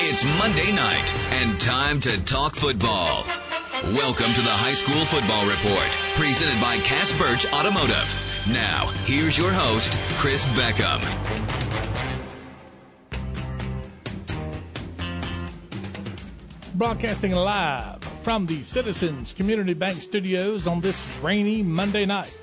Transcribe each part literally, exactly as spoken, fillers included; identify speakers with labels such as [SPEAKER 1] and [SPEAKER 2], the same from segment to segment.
[SPEAKER 1] It's Monday night and time to talk football. Welcome to the High School Football Report, presented by Cass Birch Automotive. Now, here's your host, Chris Beckham.
[SPEAKER 2] Broadcasting live from the Citizens Community Bank Studios on this rainy Monday night.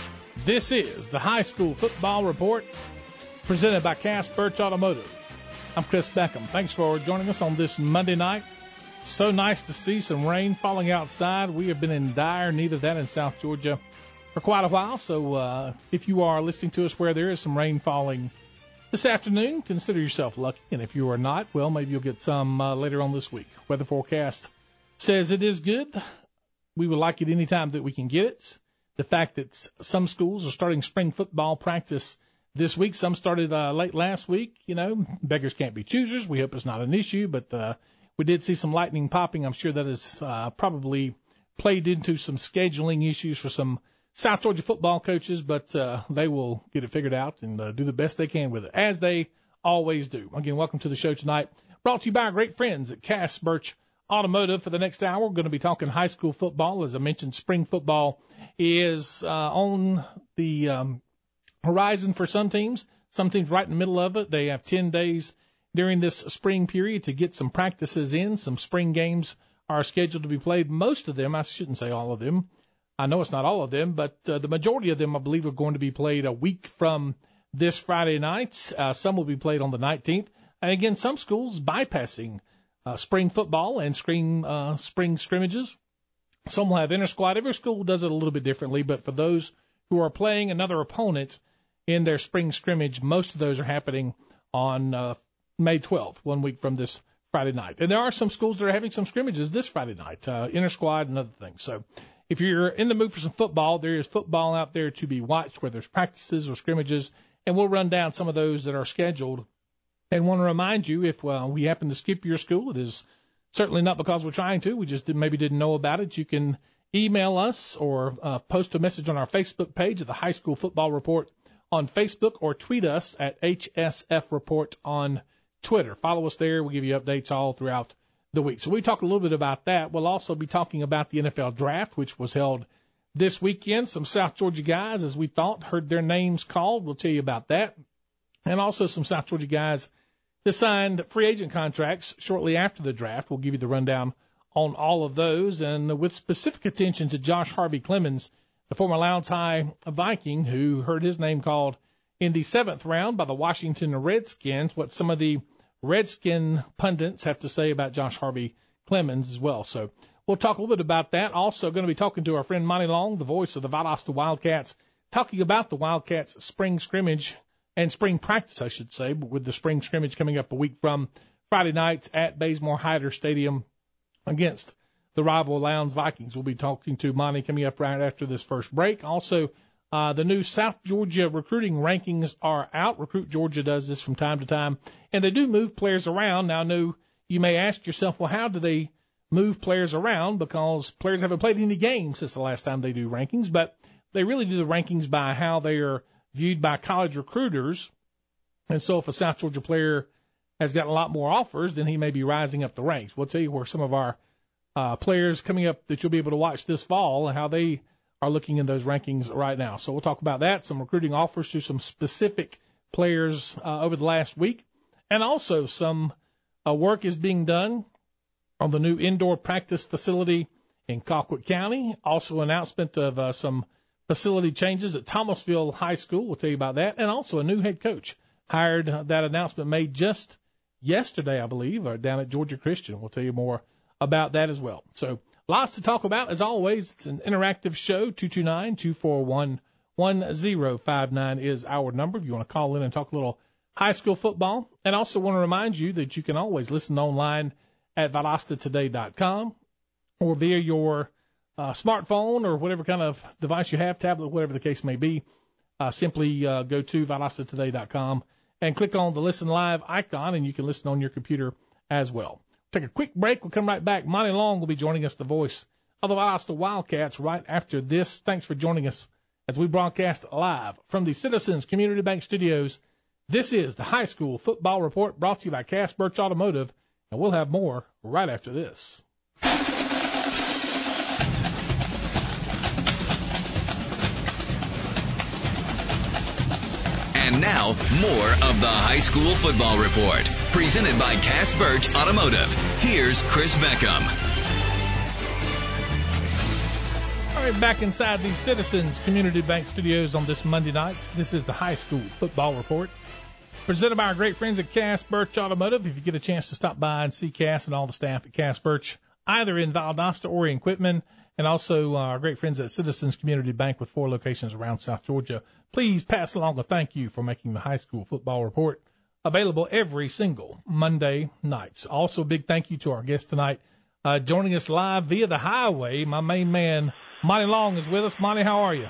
[SPEAKER 2] This is the High School Football Report, presented by Cass Birch Automotive. I'm Chris Beckham. Thanks for joining us on this Monday night. So nice to see some rain falling outside. We have been in dire need of that in South Georgia for quite a while. So uh, if you are listening to us where there is some rain falling this afternoon, consider yourself lucky. And if you are not, well, maybe you'll get some uh, later on this week. Weather forecast says it is good. We would like it any time that we can get it. The fact that some schools are starting spring football practice this week. Some started uh, late last week. You know, beggars can't be choosers. We hope it's not an issue, but uh, we did see some lightning popping. I'm sure that has uh, probably played into some scheduling issues for some South Georgia football coaches, but uh, they will get it figured out and uh, do the best they can with it, as they always do. Again, welcome to the show tonight. Brought to you by our great friends at Cass Birch Automotive. For the next hour, we're going to be talking high school football. As I mentioned, spring football is uh, on the um, horizon for some teams. Some teams right in the middle of it. They have ten days during this spring period to get some practices in. Some spring games are scheduled to be played. Most of them, I shouldn't say all of them. I know it's not all of them, but uh, the majority of them, I believe, are going to be played a week from this Friday night. Uh, some will be played on the nineteenth. And again, some schools bypassing uh, spring football and spring, uh, spring scrimmages. Some will have inter-squad. Every school does it a little bit differently, but for those who are playing another opponent in their spring scrimmage, most of those are happening on uh, May twelfth, one week from this Friday night. And there are some schools that are having some scrimmages this Friday night, uh, inter-squad and other things. So if you're in the mood for some football, there is football out there to be watched, whether it's practices or scrimmages, and we'll run down some of those that are scheduled. And want to remind you, if uh, we happen to skip your school, it is certainly not because we're trying to. We just did, maybe didn't know about it. You can email us or uh, post a message on our Facebook page at the High School Football Report on Facebook, or tweet us at H S F Report on Twitter. Follow us there. We'll give you updates all throughout the week. So we talk a little bit about that. We'll also be talking about the N F L Draft, which was held this weekend. Some South Georgia guys, as we thought, heard their names called. We'll tell you about that. And also some South Georgia guys that signed free agent contracts shortly after the draft. We'll give you the rundown on all of those, and with specific attention to Josh Harvey Clemens, the former Lowndes High Viking, who heard his name called in the seventh round by the Washington Redskins, what some of the Redskin pundits have to say about Josh Harvey Clemens as well. So we'll talk a little bit about that. Also going to be talking to our friend Monty Long, the voice of the Valdosta Wildcats, talking about the Wildcats spring scrimmage and spring practice, I should say, but with the spring scrimmage coming up a week from Friday night at Bazemore Hyder Stadium against the rival Lowndes Vikings. We'll be talking to Monty coming up right after this first break. Also, uh, the new South Georgia recruiting rankings are out. Recruit Georgia does this from time to time, and they do move players around. Now, I know you may ask yourself, well, how do they move players around? Because players haven't played any games since the last time they do rankings, but they really do the rankings by how they are viewed by college recruiters. And so if a South Georgia player has gotten a lot more offers, then he may be rising up the ranks. We'll tell you where some of our uh, players coming up that you'll be able to watch this fall and how they are looking in those rankings right now. So we'll talk about that, some recruiting offers to some specific players uh, over the last week. And also some uh, work is being done on the new indoor practice facility in Colquitt County. Also announcement of uh, some facility changes at Thomasville High School. We'll tell you about that. And also a new head coach hired. Uh, that announcement made just yesterday, I believe, or down at Georgia Christian. We'll tell you more about that as well. So lots to talk about. As always, it's an interactive show. two two nine, two four one, one zero five nine is our number if you want to call in and talk a little high school football. And also want to remind you that you can always listen online at valdosta today dot com or via your uh, smartphone or whatever kind of device you have, tablet, whatever the case may be. Uh, simply uh, go to valdosta today dot com and click on the Listen Live icon, and you can listen on your computer as well. Take a quick break. We'll come right back. Monty Long will be joining us, the voice of the Valdosta Wildcats, right after this. Thanks for joining us as we broadcast live from the Citizens Community Bank Studios. This is the High School Football Report, brought to you by Cass Birch Automotive. And we'll have more right after this.
[SPEAKER 1] And now, more of the High School Football Report, presented by Cass Birch Automotive. Here's Chris Beckham.
[SPEAKER 2] All right, back inside the Citizens Community Bank Studios on this Monday night. This is the High School Football Report, presented by our great friends at Cass Birch Automotive. If you get a chance to stop by and see Cass and all the staff at Cass Birch, either in Valdosta or in Quitman, and also uh, our great friends at Citizens Community Bank with four locations around South Georgia, please pass along a thank you for making the High School Football Report available every single Monday nights. Also, a big thank you to our guest tonight, uh, joining us live via the highway. My main man, Monty Long, is with us. Monty, how are you?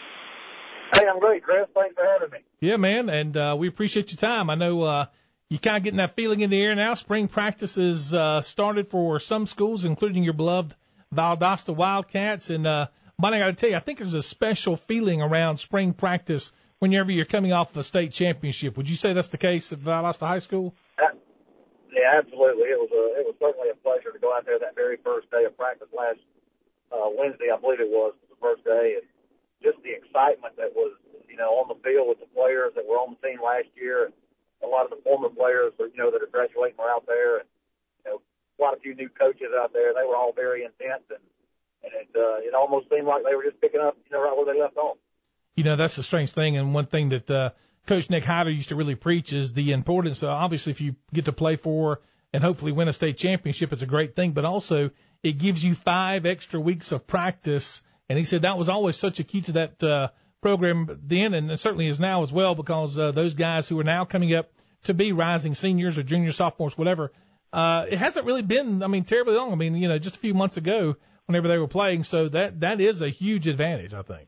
[SPEAKER 3] Hey, I'm great, Chris. Thanks for having me.
[SPEAKER 2] Yeah, man, and uh, we appreciate your time. I know uh, you're kind of getting that feeling in the air now. Spring practice is uh, started for some schools, including your beloved Valdosta Wildcats. And, uh, Monty, I got to tell you, I think there's a special feeling around spring practice whenever you're coming off of a state championship. Would you say that's the case at Valdosta High School?
[SPEAKER 3] Uh, yeah, absolutely. It was a, it was certainly a pleasure to go out there that very first day of practice last uh, Wednesday, I believe it was, was the first day. And just the excitement that was, you know, on the field with the players that were on the team last year. And a lot of the former players, you know, that are graduating were out there. And, you know, quite a few new coaches out there. They were all very intense, and, and it, uh, it almost seemed like they were just picking up, you know, right where they left off.
[SPEAKER 2] You know, that's a strange thing, and one thing that uh, Coach Nick Hyder used to really preach is the importance. Uh, obviously, if you get to play for and hopefully win a state championship, it's a great thing, but also it gives you five extra weeks of practice, and he said that was always such a key to that uh, program then, and it certainly is now as well, because uh, those guys who are now coming up to be rising seniors or juniors, sophomores, whatever, uh, it hasn't really been, I mean, terribly long. I mean, you know, just a few months ago whenever they were playing, so that that is a huge advantage, I think.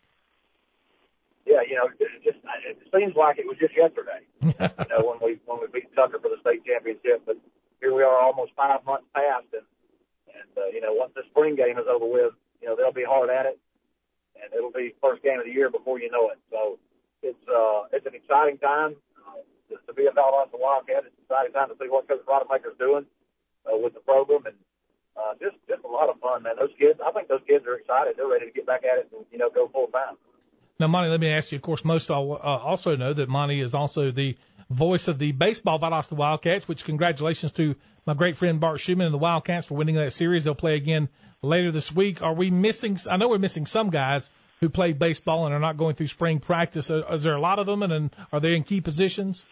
[SPEAKER 3] Yeah, you know, it just it seems like it was just yesterday, you know, when we when we beat Tucker for the state championship. But here we are, almost five months past, and and uh, you know, once the spring game is over with, you know, they'll be hard at it, and it'll be first game of the year before you know it. So it's uh it's an exciting time uh, to be a Valdosta Wildcat. It's an exciting time to see what Coach Rodemaker's doing uh, with the program, and uh, just just a lot of fun, man. Those kids, I think those kids are excited. They're ready to get back at it and, you know, go full time.
[SPEAKER 2] Now, Monty, let me ask you, of course, most all, uh, also know that Monty is also the voice of the baseball Valdosta Wildcats, which congratulations to my great friend Bart Schumann and the Wildcats for winning that series. They'll play again later this week. Are we missing, I know we're missing some guys who play baseball and are not going through spring practice. Is there a lot of them, and, and are they in key positions?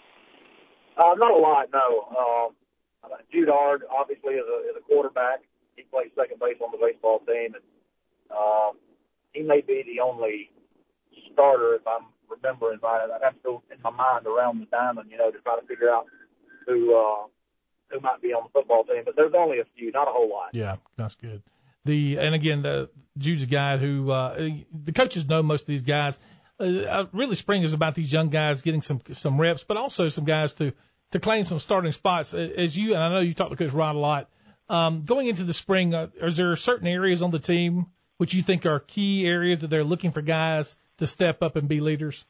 [SPEAKER 3] Uh, not a lot, no. Uh, Jude Ard, obviously, is a, is a quarterback. He plays second base on the baseball team, and uh, he may be the only starter, if I'm remembering right. I'd have to go in my mind around the diamond, you know, to try to figure out who uh, who might be on the football team. But there's only a few, not a whole lot.
[SPEAKER 2] Yeah, that's good. The and again, the, Jude's a guy who uh, the coaches know most of these guys. Uh, really, spring is about these young guys getting some some reps, but also some guys to to claim some starting spots. As you and I know you talked to Coach Rod a lot. Um, going into the spring, uh, is there certain areas on the team which you think are key areas that they're looking for guys to step up and be leaders?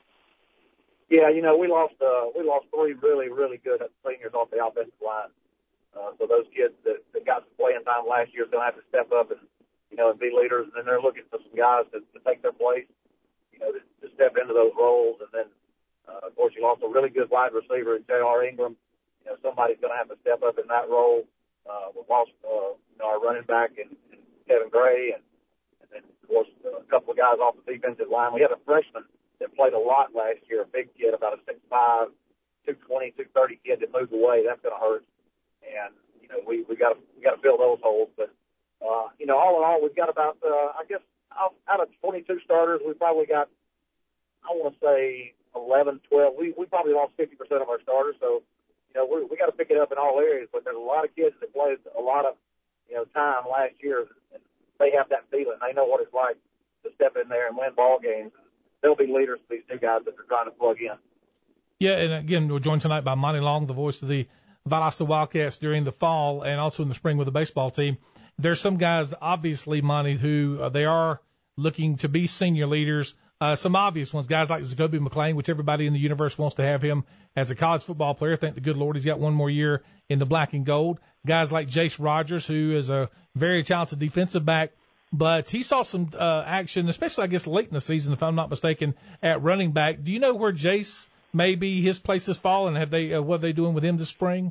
[SPEAKER 3] Yeah, you know, we lost uh, we lost three really, really good seniors off the offensive line. Uh, so those kids that, that got some playing time last year are going to have to step up and, you know, and be leaders. And then they're looking for some guys to, to take their place, you know, to, to step into those roles. And then, uh, of course, you lost a really good wide receiver in J R Ingram. You know, somebody's going to have to step up in that role. Uh, we lost, uh, you know, our running back in, in Kevin Gray, and And then, of course, a couple of guys off the defensive line. We had a freshman that played a lot last year, a big kid, about a six five, two twenty, two thirty kid that moved away. That's going to hurt. And, you know, we, we got to we got to fill those holes. But, uh, you know, all in all, we've got about, uh, I guess, out, out of twenty-two starters, we probably got, I want to say, eleven, twelve. We, we probably lost fifty percent of our starters. So, you know, we we got to pick it up in all areas. But there's a lot of kids that played a lot of, you know, time last year. And they have that feeling. They know what it's like to step in there and win ball games. They'll be leaders for these new guys that they're trying to plug in. Yeah,
[SPEAKER 2] and again, we're joined tonight by Monty Long, the voice of the Valdosta Wildcats during the fall and also in the spring with the baseball team. There's some guys, obviously, Monty, who uh, they are looking to be senior leaders. Uh, some obvious ones, guys like Zacoby McClain, which everybody in the universe wants to have him as a college football player. Thank the good Lord he's got one more year in the black and gold. Guys like Jace Rogers, who is a very talented defensive back, but he saw some uh, action, especially, I guess, late in the season, if I'm not mistaken, at running back. Do you know where Jace, maybe his place has fallen? Have they, uh, what are they doing with him this spring?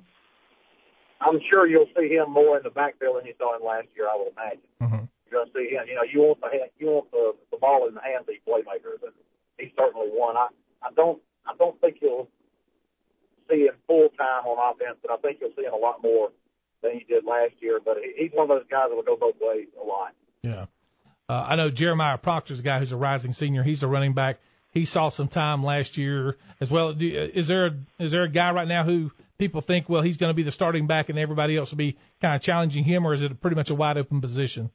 [SPEAKER 3] I'm sure you'll see him more in the backfield than you saw him last year, I would imagine.
[SPEAKER 2] Mm-hmm.
[SPEAKER 3] You're going to see him. You know, you want the hand, you want the, the ball in the hands of these playmakers, and he's certainly one. I, I don't I don't think you'll see him full time on offense, but I think you'll see him a lot more than he did last year. But he, he's one of those guys that will go both ways a lot.
[SPEAKER 2] Yeah, uh, I know Jeremiah Proctor's a guy who's a rising senior. He's a running back. He saw some time last year as well. Do, is there a, is there a guy right now who people think, well, he's going to be the starting back and everybody else will be kind of challenging him, or is it pretty much a wide open position?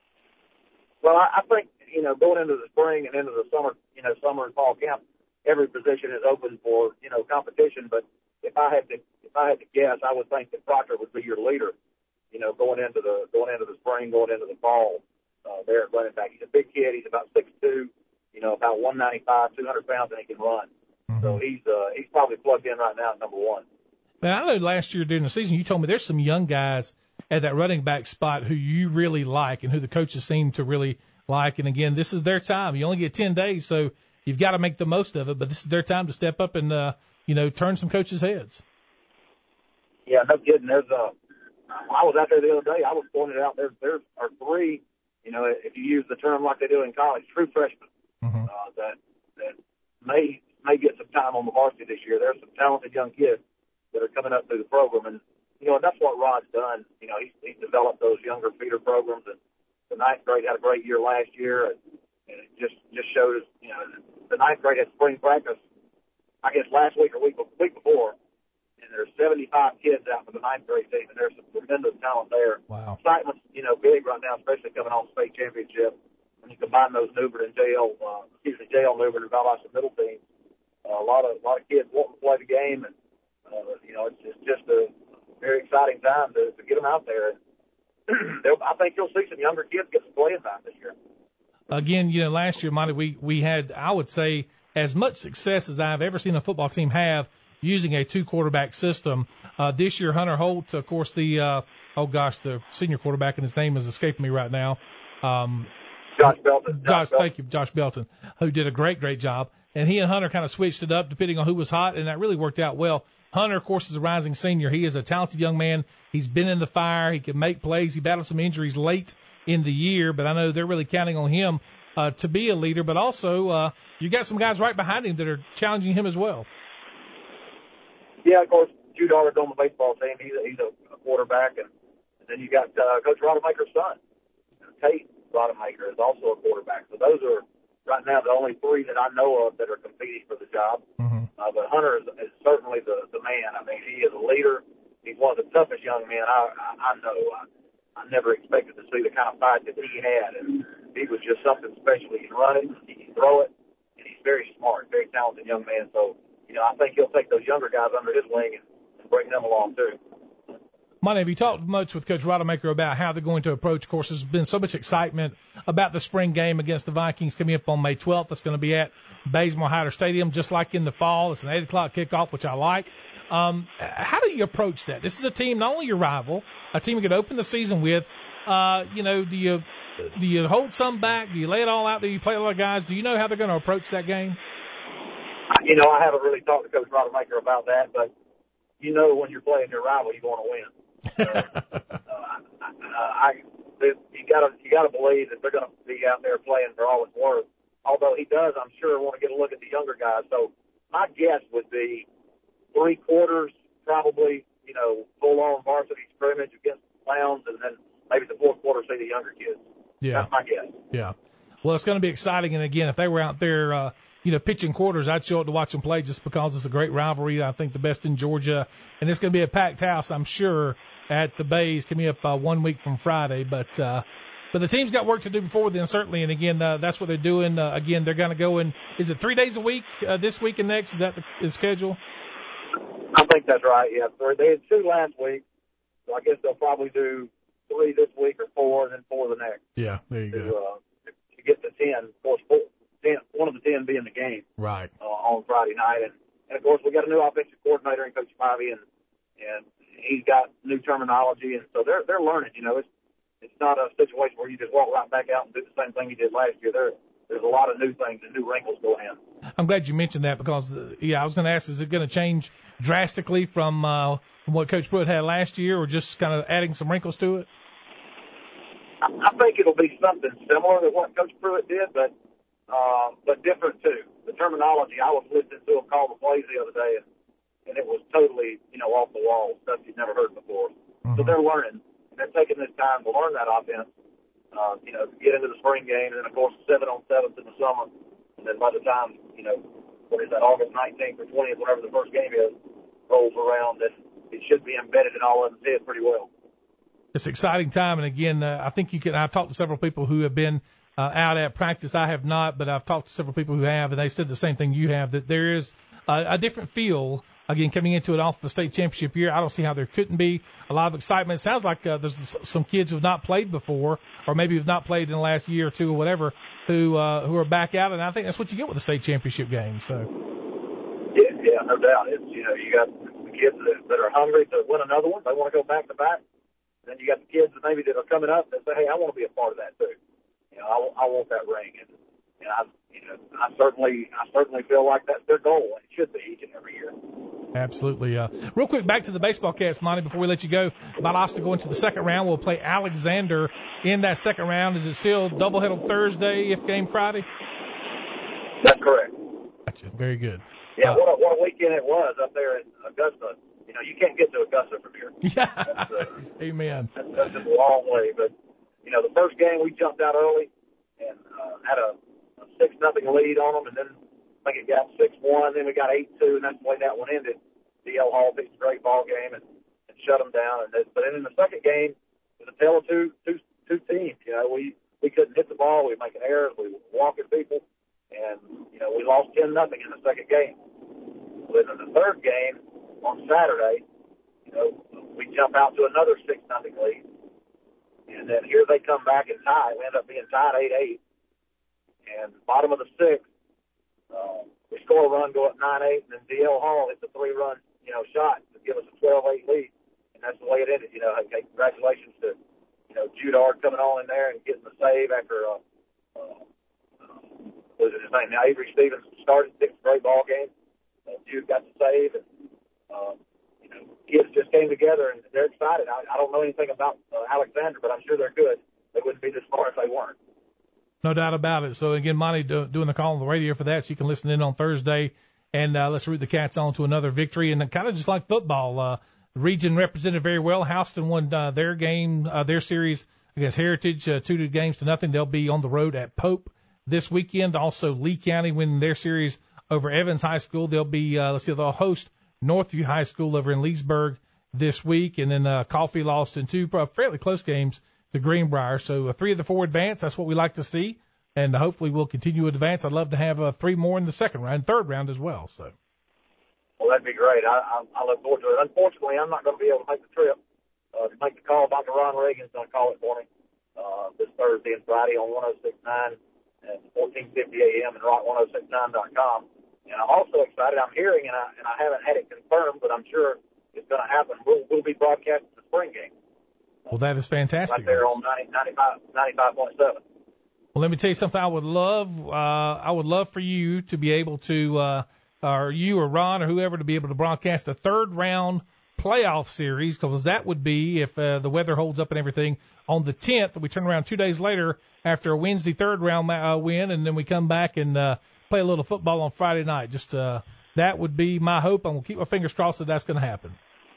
[SPEAKER 3] Well, I, I think, you know, going into the spring and into the summer, you know, summer and fall camp, every position is open for, you know, competition. But if I had to, if I had to guess, I would think that Proctor would be your leader, you know, going into the, going into the spring, going into the fall, uh, there at running back. He's a big kid. He's about six two, you know, about one ninety-five, two hundred pounds, and he can run. Mm-hmm. So he's, uh, he's probably plugged in right now at number one.
[SPEAKER 2] Now, I know last year during the season you told me there's some young guys at that running back spot who you really like and who the coaches seem to really like. And, again, this is their time. You only get ten days, so you've got to make the most of it. But this is their time to step up and, uh, you know, turn some coaches' heads.
[SPEAKER 3] Yeah, no kidding. There's uh, I was out there the other day. I was pointing out there there are three, you know, if you use the term like they do in college, true freshmen mm-hmm. uh, that that may may get some time on the varsity this year. There's some talented young kids that are coming up through the program. And, you know, and that's what Rod's done. You know, he's, he's developed those younger feeder programs. And the ninth grade had a great year last year. And, and it just, just shows, you know, the ninth grade had spring practice, I guess, last week or week, week before. And there's seventy-five kids out for the ninth grade team. And there's some tremendous talent there.
[SPEAKER 2] Wow.
[SPEAKER 3] Excitement's, you know, big right now, especially coming off state championship. When you combine those Newbern and J L, uh, excuse me, J L Newbern and Valdosta middle teams, uh, a lot of, a lot of kids wanting to play the game. And, Uh, you know, it's, it's just a very exciting time to, to get them out there. I think you'll see some younger kids get some playing time this year.
[SPEAKER 2] Again, you know, last year, Monty, we, we had, I would say, as much success as I've ever seen a football team have using a two-quarterback system. Uh, this year, Hunter Holt, of course, the, uh, oh, gosh, the senior quarterback, and his name is escaping me right now. Um,
[SPEAKER 3] Josh Belton.
[SPEAKER 2] Josh,
[SPEAKER 3] Josh Belton.
[SPEAKER 2] Thank you, Josh Belton, who did a great, great job. And he and Hunter kind of switched it up depending on who was hot, and that really worked out well. Hunter, of course, is a rising senior. He is a talented young man. He's been in the fire. He can make plays. He battled some injuries late in the year, but I know they're really counting on him uh, to be a leader. But also, uh, you got some guys right behind him that are challenging him as well.
[SPEAKER 3] Yeah, of course, Drew Darter's on the baseball team. He's a, he's a quarterback. And, and then you got uh, Coach Rodemaker's son. Tate Rodemaker is also a quarterback. So those are right now the only three that I know of that are competing for the job. Mm-hmm. Uh, but Hunter is, is certainly the, the man. I mean, he is a leader. He's one of the toughest young men I, I, I know. I, I never expected to see the kind of fight that he had. And he was just something special. He can run it, he can throw it, and he's very smart, very talented young man. So, you know, I think he'll take those younger guys under his wing and, and bring them along, too.
[SPEAKER 2] Monty, have you talked much with Coach Rodemaker about how they're going to approach? Of course, there's been so much excitement about the spring game against the Vikings coming up on May twelfth. It's going to be at Bazemore Hyder Stadium, just like in the fall. It's an eight o'clock kickoff, which I like. Um, how do you approach that? This is a team, not only your rival, a team you could open the season with. Uh, you know, do you do you hold some back? Do you lay it all out there? You play a lot of guys. Do you know how they're going to approach that game?
[SPEAKER 3] You know, I haven't really talked to Coach Rodemaker about that, but you know when you're playing your rival, you want to win. uh, I, I, you gotta, you gotta believe that they're going to be out there playing for all it's worth. Although he does, I'm sure, want to get a look at the younger guys. So my guess would be three quarters, probably, you know, full-on varsity scrimmage against the Clowns, and then maybe the fourth quarter see the younger kids.
[SPEAKER 2] Yeah,
[SPEAKER 3] that's my guess.
[SPEAKER 2] Yeah. Well, it's going to be exciting. And again, if they were out there, uh, you know, pitching quarters, I'd show up to watch them play just because it's a great rivalry. I think the best in Georgia, and it's going to be a packed house, I'm sure, at the Bays coming up uh, one week from Friday. But uh, but the team's got work to do before then, certainly. And again, uh, that's what they're doing. Uh, again, they're going to go in. Is it three days a week uh, this week and next? Is that the, the schedule?
[SPEAKER 3] I think that's right. Yeah, they had two last week, so I guess they'll probably do three this week or four, and then four the next.
[SPEAKER 2] Yeah, there you
[SPEAKER 3] to,
[SPEAKER 2] go.
[SPEAKER 3] Uh, to get to ten. Of course, four, ten, one of the ten be in the game.
[SPEAKER 2] Right.
[SPEAKER 3] Uh, on Friday night. And, and, of course, we got a new offensive coordinator in Coach Spivey, and, and he's got new terminology. And so they're, they're learning. You know, it's, it's not a situation where you just walk right back out and do the same thing you did last year. There, there's a lot of new things and new wrinkles going in.
[SPEAKER 2] I'm glad you mentioned that because, uh, yeah, I was going to ask, is it going to change drastically from, uh, from what Coach Pruitt had last year, or just kind of adding some wrinkles to it?
[SPEAKER 3] I, I think it'll be something similar to what Coach Pruitt did, but uh, but different too. The terminology, I was listening to him call the plays the other day, and, and it was totally, you know, off the wall, stuff you'd never heard before. Mm-hmm. So they're learning. They're taking this time to learn that offense, uh, you know, to get into the spring game, and then, of course, seven on seventh in the summer. And then by the time, you know, what is that, August nineteenth or twentieth, whenever the first game is, rolls around, then it should be embedded in all of them heads pretty well.
[SPEAKER 2] It's an exciting time, and again, uh, I think you can. I've talked to several people who have been uh, out at practice. I have not, but I've talked to several people who have, and they said the same thing you have, that there is a, a different feel, again, coming into it off the state championship year. I don't see how there couldn't be a lot of excitement. It sounds like uh, there's some kids who have not played before, or maybe have not played in the last year or two or whatever, who uh, who are back out, and I think that's what you get with the state championship game. So,
[SPEAKER 3] yeah, yeah, no doubt. It's, you know, you got the kids that, that are hungry to win another one. They want to go back to back. Then you got the kids that maybe that are coming up that say, "Hey, I want to be a part of that too. You know, I, I want that ring." And, and I, you know, I certainly, I certainly feel like that's their goal, and it should be each and every year.
[SPEAKER 2] Absolutely. Uh, real quick, back to the baseball cast, Monty, before we let you go. Valdosta going to the second round. We'll play Alexander in that second round. Is it still doublehead on Thursday, if game Friday?
[SPEAKER 3] That's correct.
[SPEAKER 2] Gotcha. Very good.
[SPEAKER 3] Yeah,
[SPEAKER 2] uh,
[SPEAKER 3] what, a, what a weekend it was up there in Augusta. You know, you can't get to Augusta from here.
[SPEAKER 2] Yeah.
[SPEAKER 3] That's, uh,
[SPEAKER 2] Amen.
[SPEAKER 3] That's, that's just a long way. But, you know, the first game we jumped out early and uh, had a, a six nothing lead on them, and then I think it got six one, then we got eight two, and that's the way that one ended. D L Hall picked a great ball game and, and shut them down. And but then in the second game, it was a tale of two, two, two teams. You know, we, we couldn't hit the ball. We were making errors. We were walking people. And, you know, we lost ten nothing in the second game. But in the third game, on Saturday, you know, we jump out to another six nothing lead, and then here they come back and tie. We end up being tied eight eight, and bottom of the sixth, uh, we score a run, go up nine eight, and then D L Hall hits a three run, you know, shot to give us a twelve eight lead, and that's the way it ended. You know, hey, congratulations to, you know, Judard coming on in there and getting the save after uh, uh, uh, what was it his name? Now Avery Stevens started sixth grade ball game. Uh, Jude got the save, and Um, you know, kids just came together and they're excited. I, I don't know anything about uh, Alexander, but I'm sure they're good. They wouldn't be this far if they weren't.
[SPEAKER 2] No doubt about it. So, again, Monty do, doing the call on the radio for that, so you can listen in on Thursday. And uh, let's root the Cats on to another victory. And kind of just like football, uh, the region represented very well. Houston won uh, their game, uh, their series against Heritage, uh, two games to nothing. They'll be on the road at Pope this weekend. Also, Lee County winning their series over Evans High School. They'll be, uh, let's see, they'll host Northview High School over in Leesburg this week, and then uh, Coffee lost in two fairly close games to Greenbrier. So uh, three of the four advance. That's what we like to see, and hopefully we'll continue to advance. I'd love to have uh, three more in the second round, third round as well. So,
[SPEAKER 3] well, that'd be great. I, I, I look forward to it. Unfortunately, I'm not going to be able to make the trip uh, to make the call. Doctor Ron Reagan's going to call it for me uh, this Thursday and Friday on one oh six point nine and fourteen fifty A M and rock one oh six nine dot com. And I'm also excited. I'm hearing, and I, and I haven't had it confirmed, but I'm sure it's going to happen. We'll, we'll be broadcasting the spring game.
[SPEAKER 2] Well, that is fantastic.
[SPEAKER 3] Right there on ninety, ninety-five, ninety-five point seven.
[SPEAKER 2] Well, let me tell you something. I would love, uh, I would love for you to be able to, uh, or you or Ron or whoever to be able to broadcast the third round playoff series, because that would be, if uh, the weather holds up and everything, on the tenth. We turn around two days later after a Wednesday third round uh, win, and then we come back and uh, play a little football on Friday night. Just uh, that would be my hope. I'm going to keep my fingers crossed that that's going to happen.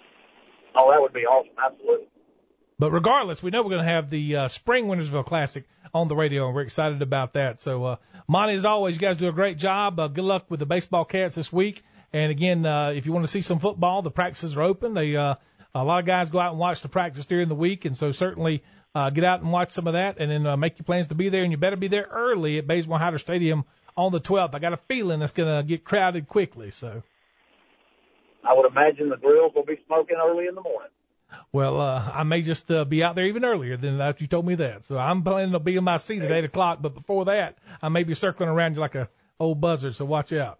[SPEAKER 3] Oh, that would be awesome. Absolutely.
[SPEAKER 2] But regardless, we know we're going to have the uh, Spring Wintersville Classic on the radio, and we're excited about that. So, uh, Monty, as always, you guys do a great job. Uh, good luck with the baseball Cats this week. And, again, uh, if you want to see some football, the practices are open. They uh, a lot of guys go out and watch the practice during the week, and so certainly uh, get out and watch some of that, and then uh, make your plans to be there. And you better be there early at Bazemore Hyder Stadium on the twelfth. I got a feeling it's going to get crowded quickly. So,
[SPEAKER 3] I would imagine the grills will be smoking early in the morning.
[SPEAKER 2] Well, uh, I may just uh, be out there even earlier than after you told me that. So I'm planning to be in my seat at eight o'clock, but before that, I may be circling around you like a old buzzard, so watch out.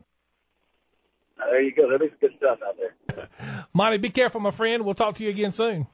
[SPEAKER 3] Uh, there you go. There'll be some good stuff out there.
[SPEAKER 2] Monty, be careful, my friend. We'll talk to you again soon.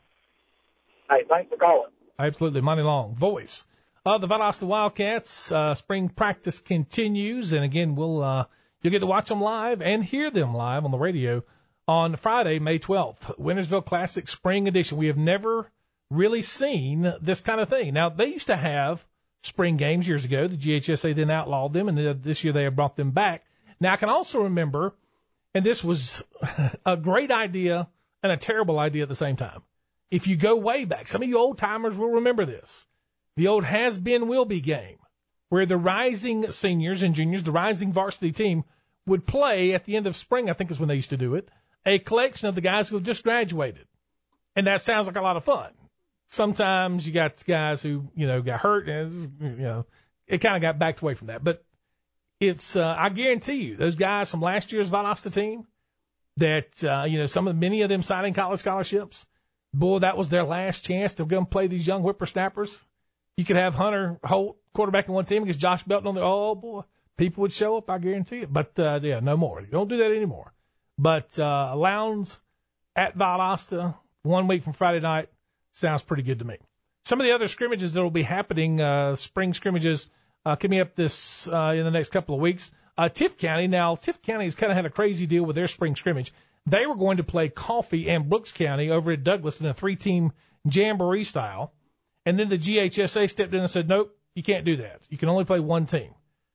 [SPEAKER 3] Hey, thanks for calling.
[SPEAKER 2] Absolutely. Monty Long, voice of the Valdosta Wildcats. Uh, spring practice continues, and again, we'll uh, you'll get to watch them live and hear them live on the radio on Friday, May twelfth. Wintersville Classic Spring Edition. We have never really seen this kind of thing. Now, they used to have spring games years ago. The G H S A then outlawed them, and this year they have brought them back. Now, I can also remember, and this was a great idea and a terrible idea at the same time. If you go way back, some of you old-timers will remember this. The old has-been, will-be game, where the rising seniors and juniors, the rising varsity team, would play at the end of spring, I think is when they used to do it, a collection of the guys who have just graduated. And that sounds like a lot of fun. Sometimes you got guys who, you know, got hurt, and, you know, it kind of got backed away from that. But it's, uh, I guarantee you, those guys from last year's Valdosta team that, uh, you know, some of many of them signing college scholarships, boy, that was their last chance to go and play these young whippersnappers. You could have Hunter Holt quarterback in one team against Josh Belton on the, oh boy, people would show up, I guarantee it. But, uh, yeah, no more. You don't do that anymore. But, uh, Lowndes at Valdosta one week from Friday night sounds pretty good to me. Some of the other scrimmages that will be happening, uh, spring scrimmages, uh, coming up this, uh, in the next couple of weeks. Uh, Tift County. Now, Tift County has kind of had a crazy deal with their spring scrimmage. They were going to play Coffee and Brooks County over at Douglas in a three-team jamboree style. And then the G H S A stepped in and said, nope, you can't do that. You can only play one team.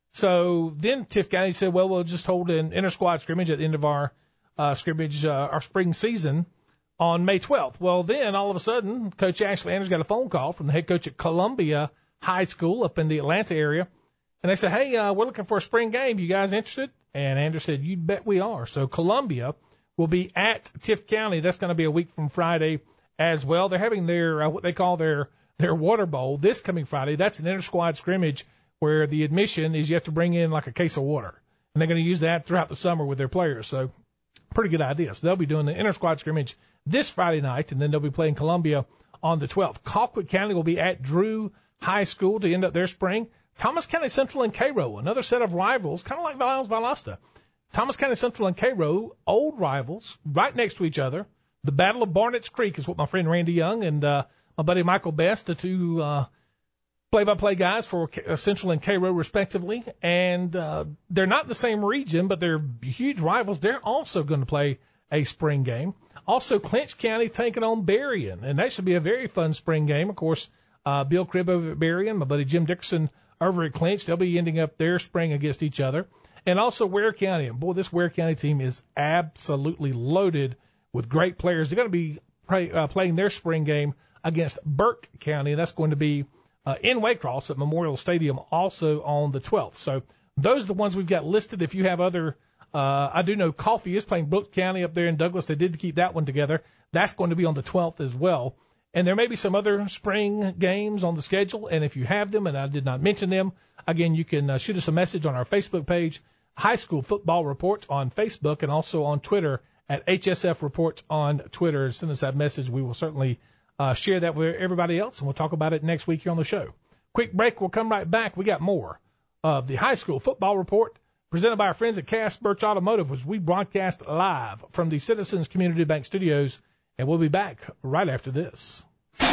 [SPEAKER 2] So then Tift County said, well, we'll just hold an inter-squad scrimmage at the end of our uh, scrimmage, uh, our spring season on May twelfth. Well, then all of a sudden, Coach Ashley Anders got a phone call from the head coach at Columbia High School up in the Atlanta area. And they said, hey, uh, we're looking for a spring game. You guys interested? And Anders said, you bet we are. So Columbia will be at Tift County. That's going to be a week from Friday as well. They're having their, uh, what they call their, their water bowl this coming Friday. That's an inter-squad scrimmage where the admission is you have to bring in like a case of water. And they're going to use that throughout the summer with their players. So pretty good idea. So they'll be doing the inter-squad scrimmage this Friday night, and then they'll be playing Columbia on the twelfth. Colquitt County will be at Drew High School to end up their spring. Thomas County Central and Cairo, another set of rivals, kind of like Valdosta Valdosta. Thomas County Central and Cairo, old rivals, right next to each other. The Battle of Barnett's Creek is what my friend Randy Young and uh, my buddy Michael Best, the two uh, play-by-play guys for Central and Cairo, respectively. And uh, they're not in the same region, but they're huge rivals. They're also going to play a spring game. Also, Clinch County taking on Berrien, and that should be a very fun spring game. Of course, uh, Bill Cribb over at Berrien, my buddy Jim Dickerson over at Clinch. They'll be ending up their spring against each other. And also Ware County. And, boy, this Ware County team is absolutely loaded with great players. They're going to be play, uh, playing their spring game against Burke County. That's going to be uh, in Waycross at Memorial Stadium also on the twelfth. So those are the ones we've got listed. If you have other uh, – I do know Coffee is playing Brooks County up there in Douglas. They did keep that one together. That's going to be on the twelfth as well. And there may be some other spring games on the schedule. And if you have them, and I did not mention them, again, you can uh, shoot us a message on our Facebook page, High School Football Report on Facebook, and also on Twitter at H S F Report on Twitter. Send us that message. We will certainly uh, share that with everybody else, and we'll talk about it next week here on the show. Quick break. We'll come right back. We got more of the High School Football Report presented by our friends at Cass Birch Automotive, which we broadcast live from the Citizens Community Bank Studios, and we'll be back right after this.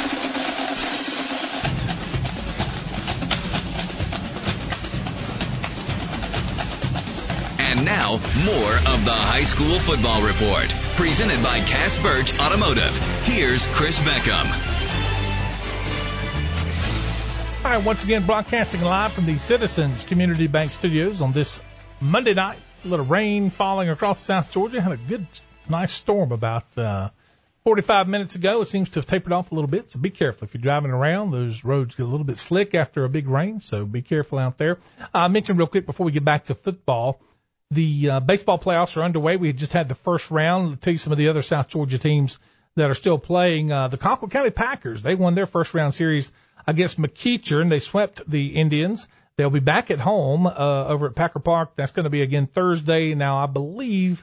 [SPEAKER 1] And now, more of the High School Football Report, presented by Cass Birch Automotive. Here's Chris Beckham.
[SPEAKER 2] All right, once again, broadcasting live from the Citizens Community Bank Studios on this Monday night. A little rain falling across South Georgia. Had a good, nice storm about uh, forty-five minutes ago. It seems to have tapered off a little bit, so be careful. If you're driving around, those roads get a little bit slick after a big rain, so be careful out there. I mentioned real quick before we get back to football, the uh, baseball playoffs are underway. We just had the first round. I'll tell you some of the other South Georgia teams that are still playing. Uh, the Colquitt County Packers, they won their first round series against McEacher, and they swept the Indians. They'll be back at home uh, over at Packer Park. That's going to be again Thursday. Now, I believe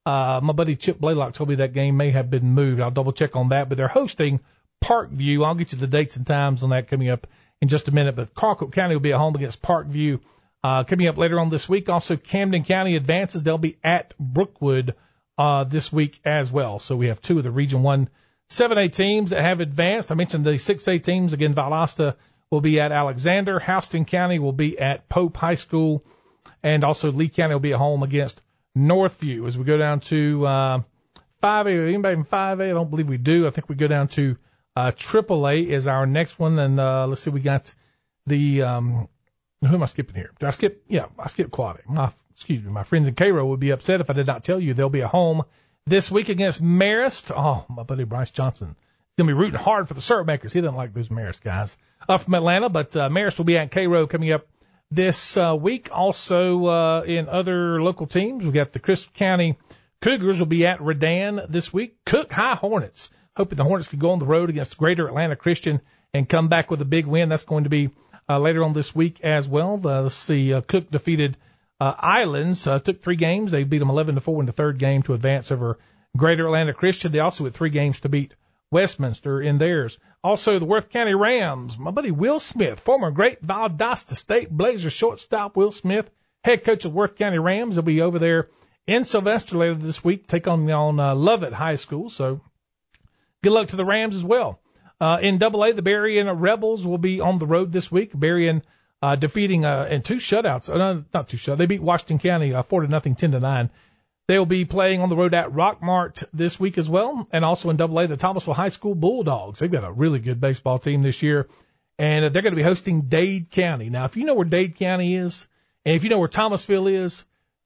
[SPEAKER 2] Uh, my buddy Chip Blaylock told me that game may have been moved. I'll double check on that, but they're hosting Parkview. I'll get you the dates and times on that coming up in just a minute, but Colquitt County will be at home against Parkview. Uh, coming up later on this week, also Camden County advances. They'll be at Brookwood, uh, this week as well. So we have two of the Region one seven A teams that have advanced. I mentioned the six A teams. Again, Valdosta will be at Alexander. Houston County will be at Pope High School. And also Lee County will be at home against Northview. As we go down to, uh, five A, anybody in five A? I don't believe we do. I think we go down to, uh, triple A is our next one. And, uh, let's see, we got the, um, who am I skipping here? Did I skip? Yeah, I skipped Quad A. My, excuse me. My friends in Cairo would be upset if I did not tell you they'll be at home this week against Marist. Oh, my buddy Bryce Johnson. He's going to be rooting hard for the syrup makers. He doesn't like those Marist guys up from Atlanta, but, uh, Marist will be at Cairo coming up this, uh, week. Also, uh, in other local teams, we got the Crisp County Cougars will be at Redan this week. Cook High Hornets, hoping the Hornets could go on the road against Greater Atlanta Christian and come back with a big win. That's going to be Uh, later on this week as well. Uh, let's see, uh, Cook defeated, uh, Islands, uh, took three games. They beat them eleven to four in the third game to advance over Greater Atlanta Christian. They also had three games to beat Westminster in theirs. Also, the Worth County Rams, my buddy Will Smith, former great Valdosta State Blazer shortstop Will Smith, head coach of Worth County Rams. They'll be over there in Sylvester later this week, take on, on, uh, Lovett High School. So good luck to the Rams as well. Uh, in double A, the Berrien Rebels will be on the road this week. Berrien, uh, defeating, uh, in two shutouts. Uh, no, not two shutouts. They beat Washington County, uh, four to nothing, ten to nine. They'll be playing on the road at Rockmart this week as well. And also in double A, the Thomasville High School Bulldogs. They've got a really good baseball team this year. And they're going to be hosting Dade County. Now, if you know where Dade County is, and if you know where Thomasville is,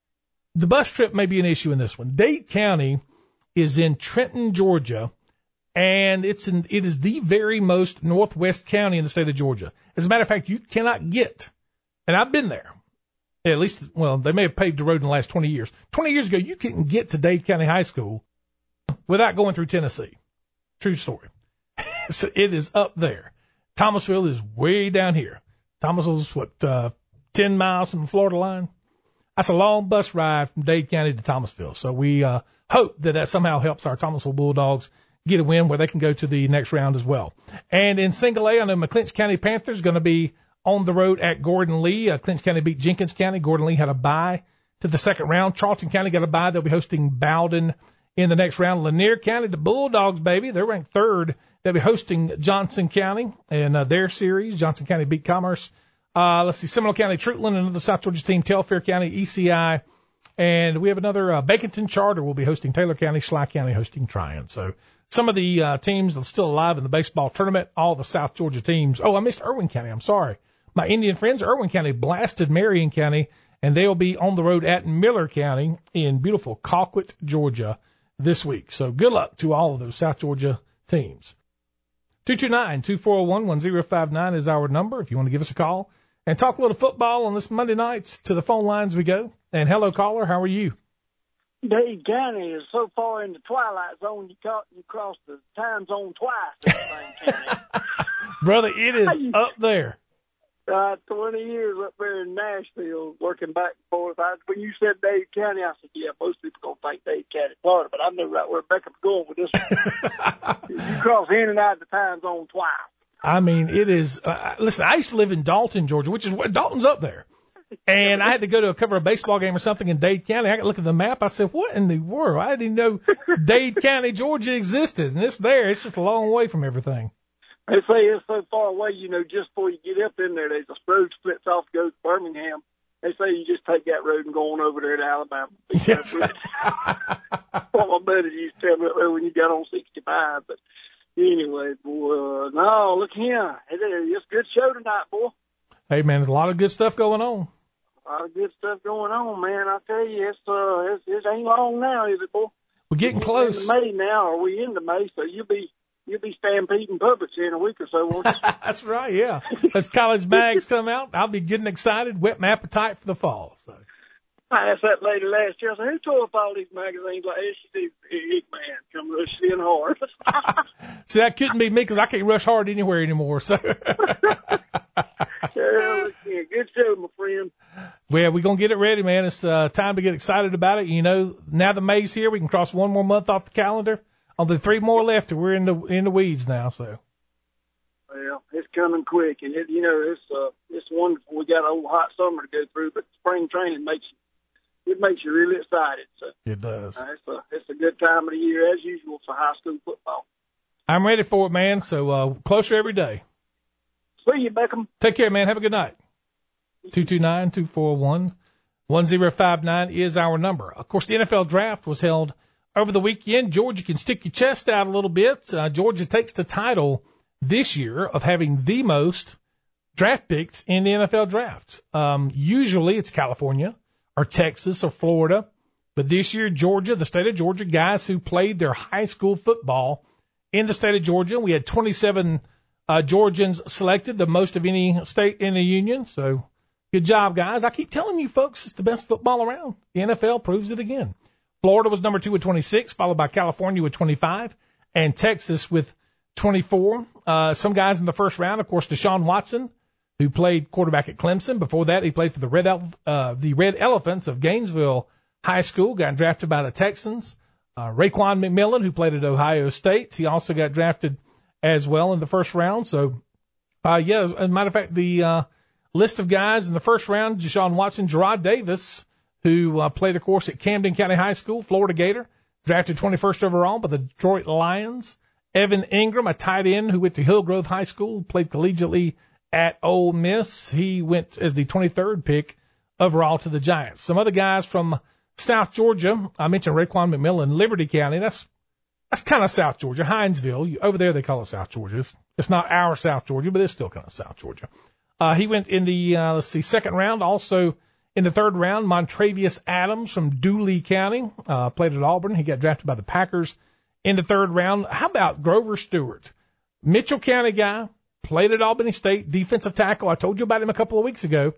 [SPEAKER 2] the bus trip may be an issue in this one. Dade County is in Trenton, Georgia. And it's in, it is the very most northwest county in the state of Georgia. As a matter of fact, you cannot get, and I've been there, at least, well, they may have paved the road in the last twenty years. twenty years ago, you couldn't get to Dade County High School without going through Tennessee. True story. So it is up there. Thomasville is way down here. Thomasville's, what, uh, ten miles from the Florida line? That's a long bus ride from Dade County to Thomasville. So we, uh, hope that that somehow helps our Thomasville Bulldogs get a win where they can go to the next round as well. And in single A, I know McClinch County Panthers going to be on the road at Gordon Lee. Uh, Clinch County beat Jenkins County. Gordon Lee had a bye to the second round. Charlton County got a bye. They'll be hosting Bowden in the next round. Lanier County, the Bulldogs, baby, they're ranked third. They'll be hosting Johnson County in uh, their series. Johnson County beat Commerce. Uh, let's see, Seminole County, Treutlen, another South Georgia team, Telfair County, E C I. And we have another, uh, Baconton Charter will be hosting Taylor County, Schley County hosting Tryon. So, some of the uh, teams that are still alive in the baseball tournament, all the South Georgia teams. Oh, I missed Irwin County. I'm sorry. My Indian friends, Irwin County blasted Marion County, and they'll be on the road at Miller County in beautiful Colquitt, Georgia this week. So good luck to all of those South Georgia teams. two two nine, two four one, one zero five nine is our number if you want to give us a call and talk a little football on this Monday night. To the phone lines we go. And hello, caller. How are you?
[SPEAKER 4] Dade County is so far in the twilight zone, you, caught, you cross the time zone twice in the same county.
[SPEAKER 2] Brother, it is up there.
[SPEAKER 4] Uh, twenty years up there in Nashville, working back and forth. I, when you said Dade County, I said, yeah, most people don't think Dade County, Florida, but I knew right where Beckham's going with this one. You cross in and out of the time zone twice.
[SPEAKER 2] I mean, it is, uh, listen, I used to live in Dalton, Georgia, which is, Dalton's up there. And I had to go to a cover a baseball game or something in Dade County. I could look at the map. I said, what in the world? I didn't know Dade County, Georgia existed. And it's there. It's just a long way from everything.
[SPEAKER 4] They say it's so far away, you know, just before you get up in there, there's a road splits off, goes to Birmingham. They say you just take that road and go on over there to Alabama. That's right. What my buddies used to tell me when you got on sixty-five. But anyway, boy, uh, no, look here. It's a good show tonight, boy.
[SPEAKER 2] Hey, man, there's a lot of good stuff going on.
[SPEAKER 4] A lot of good stuff going on, man. I tell you, it's uh, it's, it ain't long now, is it, boy?
[SPEAKER 2] We're getting
[SPEAKER 4] We're
[SPEAKER 2] close.
[SPEAKER 4] Into May now, or we into May? So you'll be you'll be stampeding Publix here in a week or so, won't you?
[SPEAKER 2] That's right, yeah. As college bags come out, I'll be getting excited, whet my appetite for the fall. So
[SPEAKER 4] I asked that lady last year. I said, "Who tore up all these magazines?" Like, hey, she did. Big man, come rushing in hard.
[SPEAKER 2] See, that couldn't be me because I can't rush hard anywhere anymore. So.
[SPEAKER 4] Yeah, good good show, my friend.
[SPEAKER 2] Well, we're going to get it ready, man. It's uh, time to get excited about it. You know, now the May's here, we can cross one more month off the calendar. Only three more left, and we're in the in the weeds now. So,
[SPEAKER 4] well, it's coming quick, and it, you know, it's uh, it's wonderful. We got a old hot summer to go through, but spring training makes you, it makes you really excited. So
[SPEAKER 2] it does.
[SPEAKER 4] Uh, it's a it's a good time of the year as usual for high school football.
[SPEAKER 2] I'm ready for it, man. So uh, closer every day.
[SPEAKER 4] See you, Beckham.
[SPEAKER 2] Take care, man. Have a good night. two two nine, two four one, one zero five nine is our number. Of course, the N F L draft was held over the weekend. Georgia can stick your chest out a little bit. Uh, Georgia takes the title this year of having the most draft picks in the N F L draft. Um, usually it's California or Texas or Florida. But this year, Georgia, the state of Georgia, guys who played their high school football in the state of Georgia. We had twenty-seven uh, Georgians selected, the most of any state in the union. So good job, guys. I keep telling you, folks, it's the best football around. The N F L proves it again. Florida was number two with twenty-six, followed by California with twenty-five, and Texas with twenty-four. Uh, some guys in the first round, of course, Deshaun Watson, who played quarterback at Clemson. Before that, he played for the Red, Ele- uh, the Red Elephants of Gainesville High School, got drafted by the Texans. Uh, Raekwon McMillan, who played at Ohio State, he also got drafted as well in the first round. So, uh, yeah, as a matter of fact, the uh, list of guys in the first round, Deshaun Watson, Gerard Davis, who uh, played, of course, at Camden County High School, Florida Gator, drafted twenty-first overall by the Detroit Lions. Evan Ingram, a tight end who went to Hillgrove High School, played collegiately at Ole Miss. He went as the twenty-third pick overall to the Giants. Some other guys from South Georgia, I mentioned Raekwon McMillan, Liberty County. That's that's kind of South Georgia, Hinesville. Over there they call it South Georgia. It's, it's not our South Georgia, but it's still kind of South Georgia. Uh, he went in the, uh, let's see, second round. Also in the third round, Montravius Adams from Dooley County, uh, played at Auburn. He got drafted by the Packers in the third round. How about Grover Stewart? Mitchell County guy, played at Albany State, defensive tackle. I told you about him a couple of weeks ago.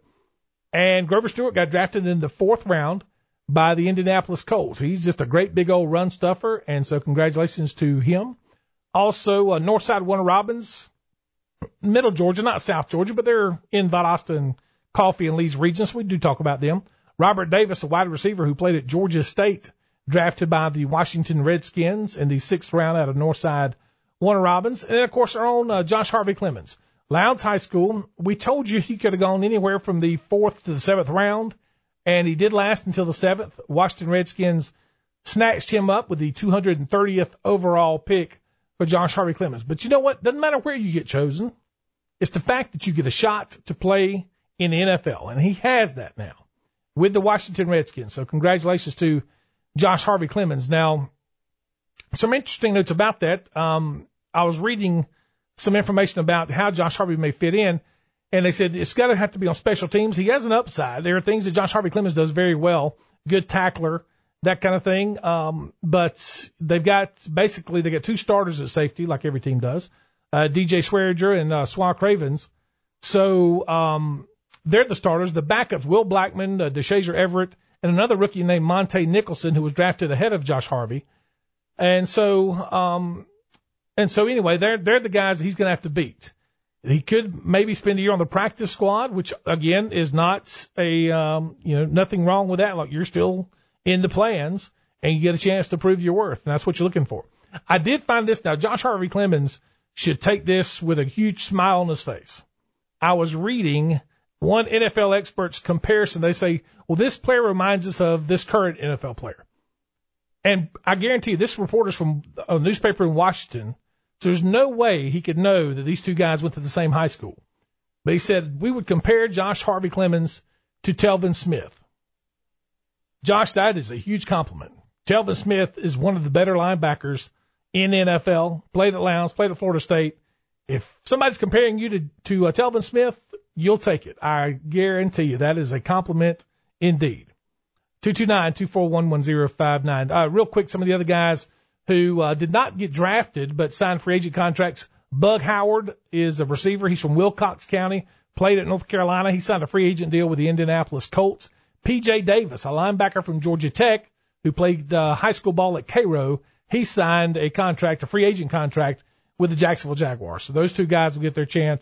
[SPEAKER 2] And Grover Stewart got drafted in the fourth round by the Indianapolis Colts. He's just a great big old run stuffer, and so congratulations to him. Also, uh, Northside Warner Robins, Middle Georgia, not South Georgia, but they're in Valdosta and Coffee and Lee's region, so we do talk about them. Robert Davis, a wide receiver who played at Georgia State, drafted by the Washington Redskins in the sixth round out of Northside Warner Robins. And then, of course, our own uh, Josh Harvey Clemens. Lowndes High School, we told you he could have gone anywhere from the fourth to the seventh round, and he did last until the seventh. Washington Redskins snatched him up with the two hundred thirtieth overall pick for Josh Harvey Clemens. But you know what? Doesn't matter where you get chosen. It's the fact that you get a shot to play in the N F L, and he has that now with the Washington Redskins. So congratulations to Josh Harvey Clemens. Now, some interesting notes about that. Um, I was reading some information about how Josh Harvey may fit in, and they said it's got to have to be on special teams. He has an upside. There are things that Josh Harvey Clemens does very well, good tackler, that kind of thing. Um, but they've got basically they got two starters at safety, like every team does, uh, D J Swearinger and uh, Swa Cravens. So um, they're the starters. The backups, Will Blackman, uh, DeShazier Everett, and another rookie named Monte Nicholson, who was drafted ahead of Josh Harvey. And so, um, and so anyway, they're they're the guys that he's going to have to beat. He could maybe spend a year on the practice squad, which again is not a um, you know nothing wrong with that. Like you're still in the plans, and you get a chance to prove your worth, and that's what you're looking for. I did find this now. Josh Harvey Clemens should take this with a huge smile on his face. I was reading one N F L expert's comparison. They say, well, this player reminds us of this current N F L player. And I guarantee you, this reporter's from a newspaper in Washington, so there's no way he could know that these two guys went to the same high school. But he said, we would compare Josh Harvey Clemens to Telvin Smith. Josh, that is a huge compliment. Telvin Smith is one of the better linebackers in the N F L, played at Lowndes, played at Florida State. If somebody's comparing you to, to uh, Telvin Smith, you'll take it. I guarantee you that is a compliment indeed. two two nine, two four one, one zero five nine. Uh, real quick, some of the other guys who uh, did not get drafted but signed free agent contracts. Bug Howard is a receiver. He's from Wilcox County, played at North Carolina. He signed a free agent deal with the Indianapolis Colts. P J Davis, a linebacker from Georgia Tech who played uh, high school ball at Cairo, he signed a contract, a free agent contract with the Jacksonville Jaguars. So those two guys will get their chance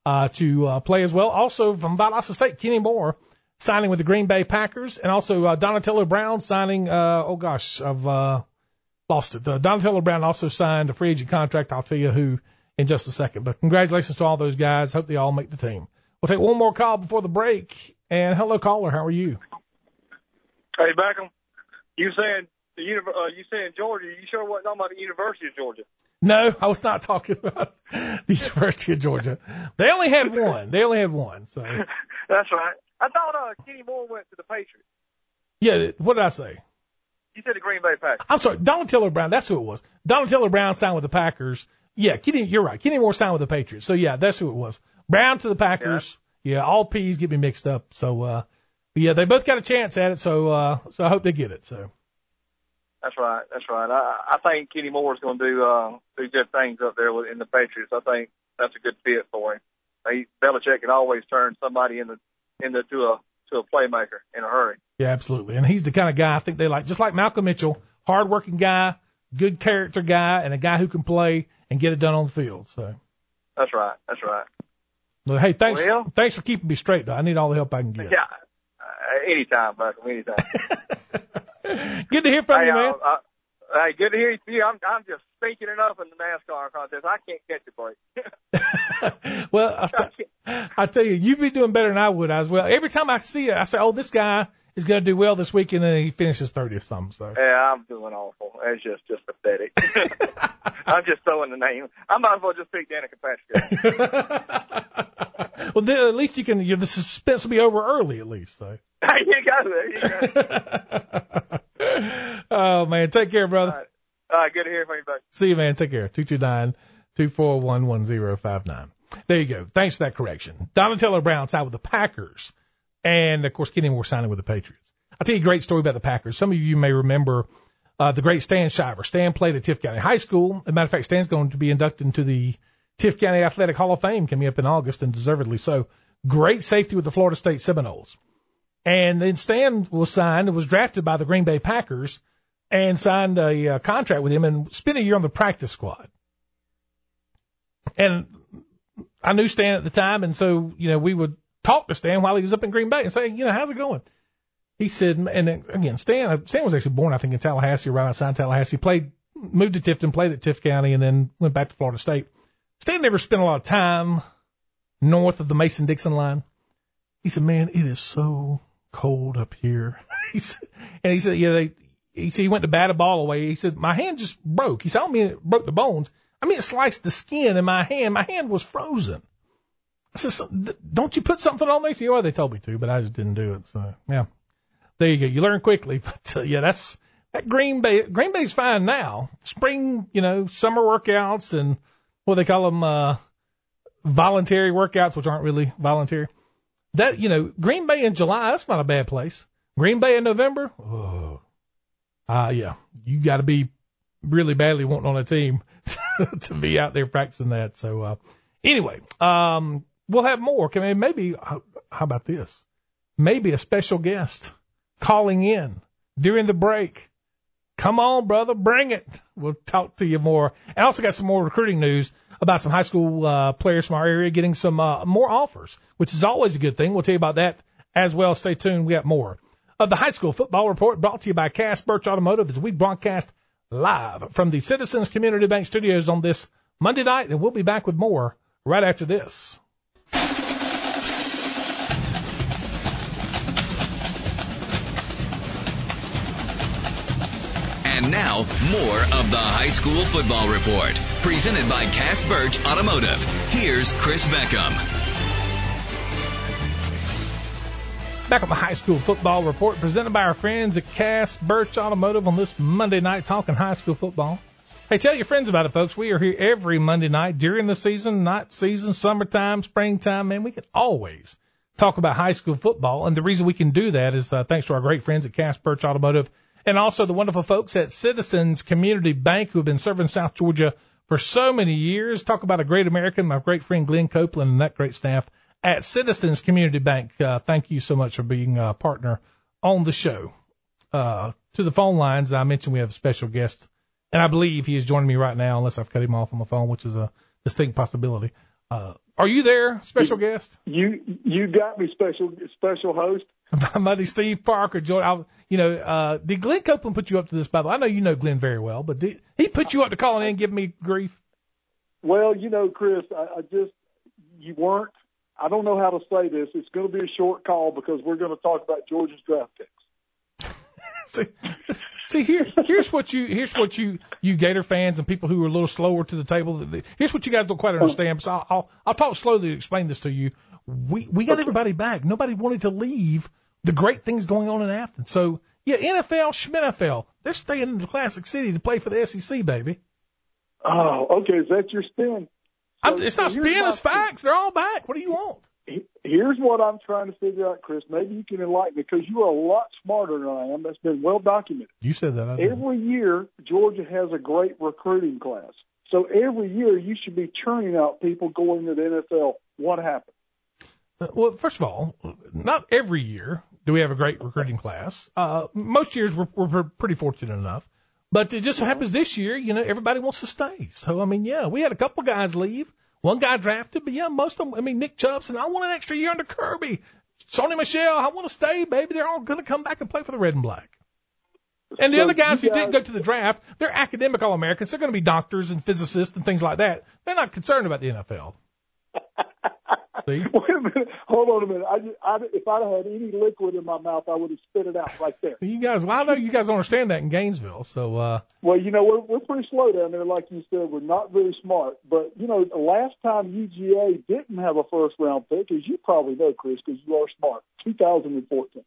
[SPEAKER 2] uh, to uh, play as well. Also from Valdosta State, Kenny Moore signing with the Green Bay Packers, and also uh, Donatello Brown signing, uh, oh gosh, I've uh, lost it. Uh, Donatello Brown also signed a free agent contract. I'll tell you who in just a second. But congratulations to all those guys. Hope they all make the team. We'll take one more call before the break. And hello, caller. How are you?
[SPEAKER 5] Hey, Beckham. You saying the uni- uh, you saying Georgia? You sure wasn't talking about the University of Georgia?
[SPEAKER 2] No, I was not talking about the University of Georgia. They only had one. They only had one. So
[SPEAKER 5] that's right. I thought uh, Kenny Moore went to the Patriots.
[SPEAKER 2] Yeah. What did I say?
[SPEAKER 5] You said the Green Bay Packers.
[SPEAKER 2] I'm sorry, Donatello Brown. That's who it was. Donatello Brown signed with the Packers. Yeah, Kenny, you're right. Kenny Moore signed with the Patriots. So yeah, that's who it was. Brown to the Packers. Yeah, yeah, all P's get me mixed up. So uh, yeah, they both got a chance at it. So uh, so I hope they get it. So.
[SPEAKER 5] That's right. That's right. I, I think Kenny Moore's going to do uh, do good things up there with, in the Patriots. I think that's a good fit for him. He, Belichick can always turn somebody into into to a to a playmaker in a hurry.
[SPEAKER 2] Yeah, absolutely. And he's the kind of guy I think they like, just like Malcolm Mitchell, hardworking guy, good character guy, and a guy who can play and get it done on the field. So.
[SPEAKER 5] That's right. That's right.
[SPEAKER 2] Well, hey, thanks.
[SPEAKER 5] Well,
[SPEAKER 2] thanks for keeping me straight, though. I need all the help I can get.
[SPEAKER 5] Yeah. Uh, anytime, Malcolm. Anytime.
[SPEAKER 2] Good to hear from
[SPEAKER 5] hey,
[SPEAKER 2] you, man.
[SPEAKER 5] Uh, uh, hey, good to hear you. I'm, I'm just stinking enough in the NASCAR contest. I can't catch a break.
[SPEAKER 2] Well, I, t- I tell you, you'd be doing better than I would as well. Every time I see it, I say, oh, this guy is going to do well this weekend, and he finishes thirtieth something. So.
[SPEAKER 5] Yeah, I'm doing awful. It's just, just pathetic. I'm just throwing the name. I might as well just pick Danica Patrick.
[SPEAKER 2] Well, then, at least you can, you know, the suspense will be over early at least. So.
[SPEAKER 5] There you go. There you go.
[SPEAKER 2] Oh, man. Take care, brother.
[SPEAKER 5] All right. All right. Good to hear from you, buddy.
[SPEAKER 2] See you, man. Take care. two two nine, two four one, one zero five nine. There you go. Thanks for that correction. Donatello Brown signed with the Packers. And, of course, Kenny Moore signing with the Patriots. I'll tell you a great story about the Packers. Some of you may remember uh, the great Stan Shiver. Stan played at Tift County High School. As a matter of fact, Stan's going to be inducted into the Tift County Athletic Hall of Fame coming up in August, and deservedly so. Great safety with the Florida State Seminoles. And then Stan was signed and was drafted by the Green Bay Packers and signed a uh, contract with him and spent a year on the practice squad. And I knew Stan at the time, and so, you know, we would talk to Stan while he was up in Green Bay and say, you know, how's it going? He said, and then, again, Stan, Stan was actually born, I think, in Tallahassee, right outside Tallahassee. Played, moved to Tifton, played at Tift County, and then went back to Florida State. Stan never spent a lot of time north of the Mason-Dixon line. He said, man, it is so cold up here. he said, and he said, yeah, they, he said he went to bat a ball away. He said, my hand just broke. He said, I don't mean it broke the bones. I mean, it sliced the skin in my hand. My hand was frozen. I said, don't you put something on there? He said, well, they told me to, but I just didn't do it. So, yeah, there you go. You learn quickly. But, uh, yeah, that's, that Green Bay, Green Bay's fine now. Spring, you know, summer workouts and what they call them, uh, voluntary workouts, which aren't really voluntary. That, you know, Green Bay in July, that's not a bad place. Green Bay in November, oh, uh, yeah, you got to be really badly wanting on a team to be out there practicing that. So, uh, anyway, um, we'll have more. Can I maybe, how about this? Maybe a special guest calling in during the break. Come on, brother, bring it. We'll talk to you more. I also got some more recruiting news about some high school uh, players from our area getting some uh, more offers, which is always a good thing. We'll tell you about that as well. Stay tuned. We got more of the High School Football Report brought to you by Cass Birch Automotive as we broadcast live from the Citizens Community Bank Studios on this Monday night, and we'll be back with more right after this.
[SPEAKER 1] And now, more of the High School Football Report, presented by Cass Birch Automotive. Here's Chris Beckham.
[SPEAKER 2] Back on the High School Football Report, presented by our friends at Cass Birch Automotive on this Monday night, talking high school football. Hey, tell your friends about it, folks. We are here every Monday night during the season, night season, summertime, springtime. Man, we can always talk about high school football, and the reason we can do that is uh, thanks to our great friends at Cass Birch Automotive. And also the wonderful folks at Citizens Community Bank who have been serving South Georgia for so many years. Talk about a great American, my great friend Glenn Copeland and that great staff at Citizens Community Bank. Uh, thank you so much for being a partner on the show. Uh, to the phone lines, I mentioned we have a special guest, and I believe he is joining me right now, unless I've cut him off on the phone, which is a distinct possibility. Uh, are you there, special
[SPEAKER 6] you,
[SPEAKER 2] guest?
[SPEAKER 6] You you got me, special special host.
[SPEAKER 2] My buddy Steve Parker, Jordan. You know, uh, did Glenn Copeland put you up to this, by the way? I know you know Glenn very well, but did he put you up to calling in and giving me grief?
[SPEAKER 6] Well, you know, Chris, I, I just, you weren't, I don't know how to say this. It's going to be a short call because we're going to talk about Georgia's draft picks.
[SPEAKER 2] see, see here, here's what you, here's what you, you Gator fans and people who are a little slower to the table, here's what you guys don't quite understand. So I'll, I'll, I'll talk slowly to explain this to you. We, we got everybody back. Nobody wanted to leave the great things going on in Athens. So, yeah, N F L, Schmin F L, they're staying in the Classic City to play for the S E C, baby.
[SPEAKER 6] Oh, okay. Is that your spin? So,
[SPEAKER 2] I'm, it's not
[SPEAKER 6] so
[SPEAKER 2] spin, it's facts. They're all back. What do you want?
[SPEAKER 6] Here's what I'm trying to figure out, Chris. Maybe you can enlighten me because you are a lot smarter than I am. That's been well documented.
[SPEAKER 2] You said that. I didn't.
[SPEAKER 6] Every year, Georgia has a great recruiting class. So every year, you should be churning out people going to the N F L. What happened?
[SPEAKER 2] Well, first of all, not every year do we have a great recruiting class. Uh, most years we're, we're pretty fortunate enough. But it just happens this year, you know, everybody wants to stay. So, I mean, yeah, we had a couple guys leave. One guy drafted, but yeah, most of them, I mean, Nick Chubb said, I want an extra year under Kirby. Sony Michel, I want to stay, baby. They're all going to come back and play for the red and black. And the
[SPEAKER 6] so
[SPEAKER 2] other guys who
[SPEAKER 6] guys,
[SPEAKER 2] didn't go to the draft, they're academic All-Americans. They're going to be doctors and physicists and things like that. They're not concerned about the N F L. See?
[SPEAKER 6] Wait a minute. Hold on a minute. I, just, I, if I'd had any liquid in my mouth, I would have spit it out right there.
[SPEAKER 2] You guys, well, I know you guys don't understand that in Gainesville. So, uh,
[SPEAKER 6] well, you know, we're, we're pretty slow down there. Like you said, we're not very smart. But, you know, the last time U G A didn't have a first round pick, as you probably know, Chris, because you are smart, two thousand fourteen.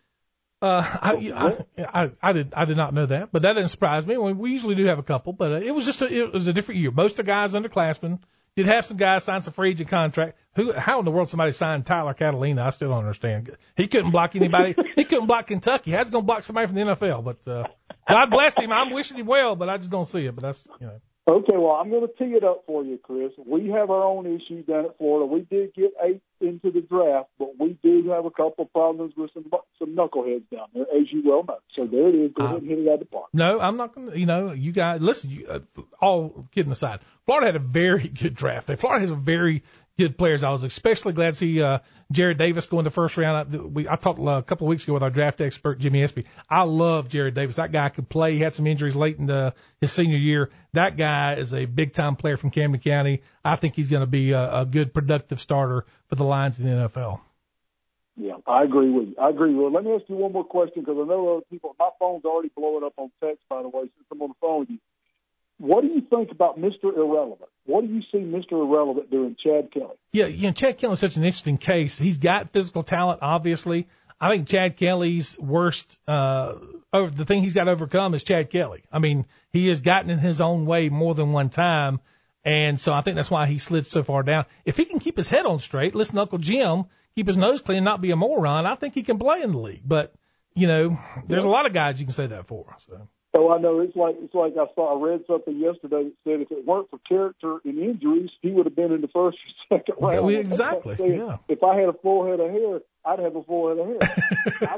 [SPEAKER 2] Uh, I, I, I, I did, I did not know that, but that didn't surprise me. We usually do have a couple, but uh, it was just a, it was a different year. Most of the guys underclassmen did have some guys sign some free agent contract. Who, how in the world somebody signed Tyler Catalina? I still don't understand. He couldn't block anybody. He couldn't block Kentucky. How's he going to block somebody from the N F L? But, uh, God bless him. I'm wishing him well, but I just don't see it. But that's, you know.
[SPEAKER 6] Okay, well, I'm going to tee it up for you, Chris. We have our own issues down at Florida. We did get eight into the draft, but we do have a couple of problems with some some knuckleheads down there, as you well know. So there it is. Go ahead and hit it out of the park.
[SPEAKER 2] No, I'm not going to, you know, you guys, listen, you, uh, all kidding aside, Florida had a very good draft. Florida has a very good players. I was especially glad to see uh, Jared Davis go in the first round. I, we, I talked uh, a couple of weeks ago with our draft expert, Jimmy Espy. I love Jared Davis. That guy could play. He had some injuries late in the, his senior year. That guy is a big-time player from Camden County. I think he's going to be a, a good, productive starter for the Lions in the N F L.
[SPEAKER 6] Yeah, I agree with you. I agree with you. Let me ask you one more question because I know other people, my phone's already blowing up on text, by the way, since I'm on the phone with you. What do you think about Mister Irrelevant? What do you see Mister Irrelevant doing, Chad Kelly?
[SPEAKER 2] Yeah, you know, Chad Kelly's such an interesting case. He's got physical talent, obviously. I think Chad Kelly's worst, uh, over, the thing he's got to overcome is Chad Kelly. I mean, he has gotten in his own way more than one time, and so I think that's why he slid so far down. If he can keep his head on straight, listen to Uncle Jim, keep his nose clean, not be a moron, I think he can play in the league. But, you know, there's a lot of guys you can say that for, so.
[SPEAKER 6] Oh, I know. It's like it's like I saw. I read something yesterday that said if it weren't for character and injuries, he would have been in the first or second round.
[SPEAKER 2] Yeah, exactly.
[SPEAKER 6] Saying,
[SPEAKER 2] yeah.
[SPEAKER 6] If I had a full head of hair, I'd have a full head of hair. I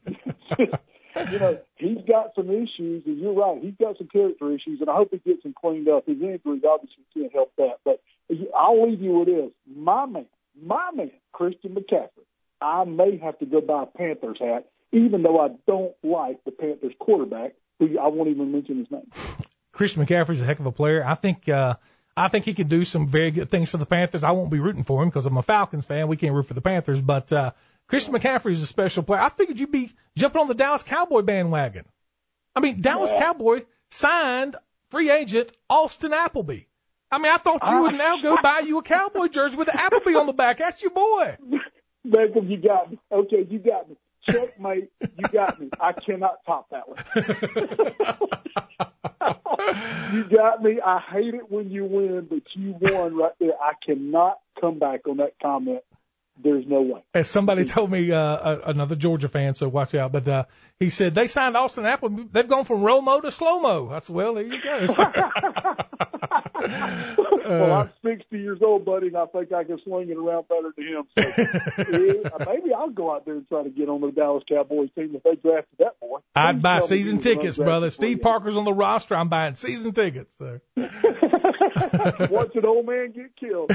[SPEAKER 6] don't. You know, he's got some issues, and you're right. He's got some character issues, and I hope he gets them cleaned up. His injuries obviously can't help that. But I'll leave you with this: my man, my man, Christian McCaffrey. I may have to go buy a Panthers hat, even though I don't like the Panthers quarterback. Who I won't even mention his name.
[SPEAKER 2] Christian McCaffrey's a heck of a player. I think uh, I think he could do some very good things for the Panthers. I won't be rooting for him because I'm a Falcons fan. We can't root for the Panthers. But uh, Christian McCaffrey's a special player. I figured you'd be jumping on the Dallas Cowboy bandwagon. I mean, Dallas yeah. Cowboy signed free agent Austin Appleby. I mean, I thought you would now go buy you a Cowboy jersey with the Appleby on the back. That's your boy.
[SPEAKER 6] Beckham, you got me. Okay, you got me. Checkmate, you got me. I cannot top that one. You got me. I hate it when you win, but you won right there. I cannot come back on that comment. There's no way.
[SPEAKER 2] As somebody told me, uh, another Georgia fan, so watch out, but uh, he said they signed Austin Appleby. They've gone from Romo to slow-mo. I said, well, there you go.
[SPEAKER 6] Well, I'm sixty years old, buddy, and I think I can swing it around better than him. So, yeah, maybe I'll go out there and try to get on the Dallas Cowboys team if they drafted that boy.
[SPEAKER 2] I'd buy season tickets, brother. Steve Parker's on the roster. I'm buying season tickets. So.
[SPEAKER 6] Watch an old man get killed.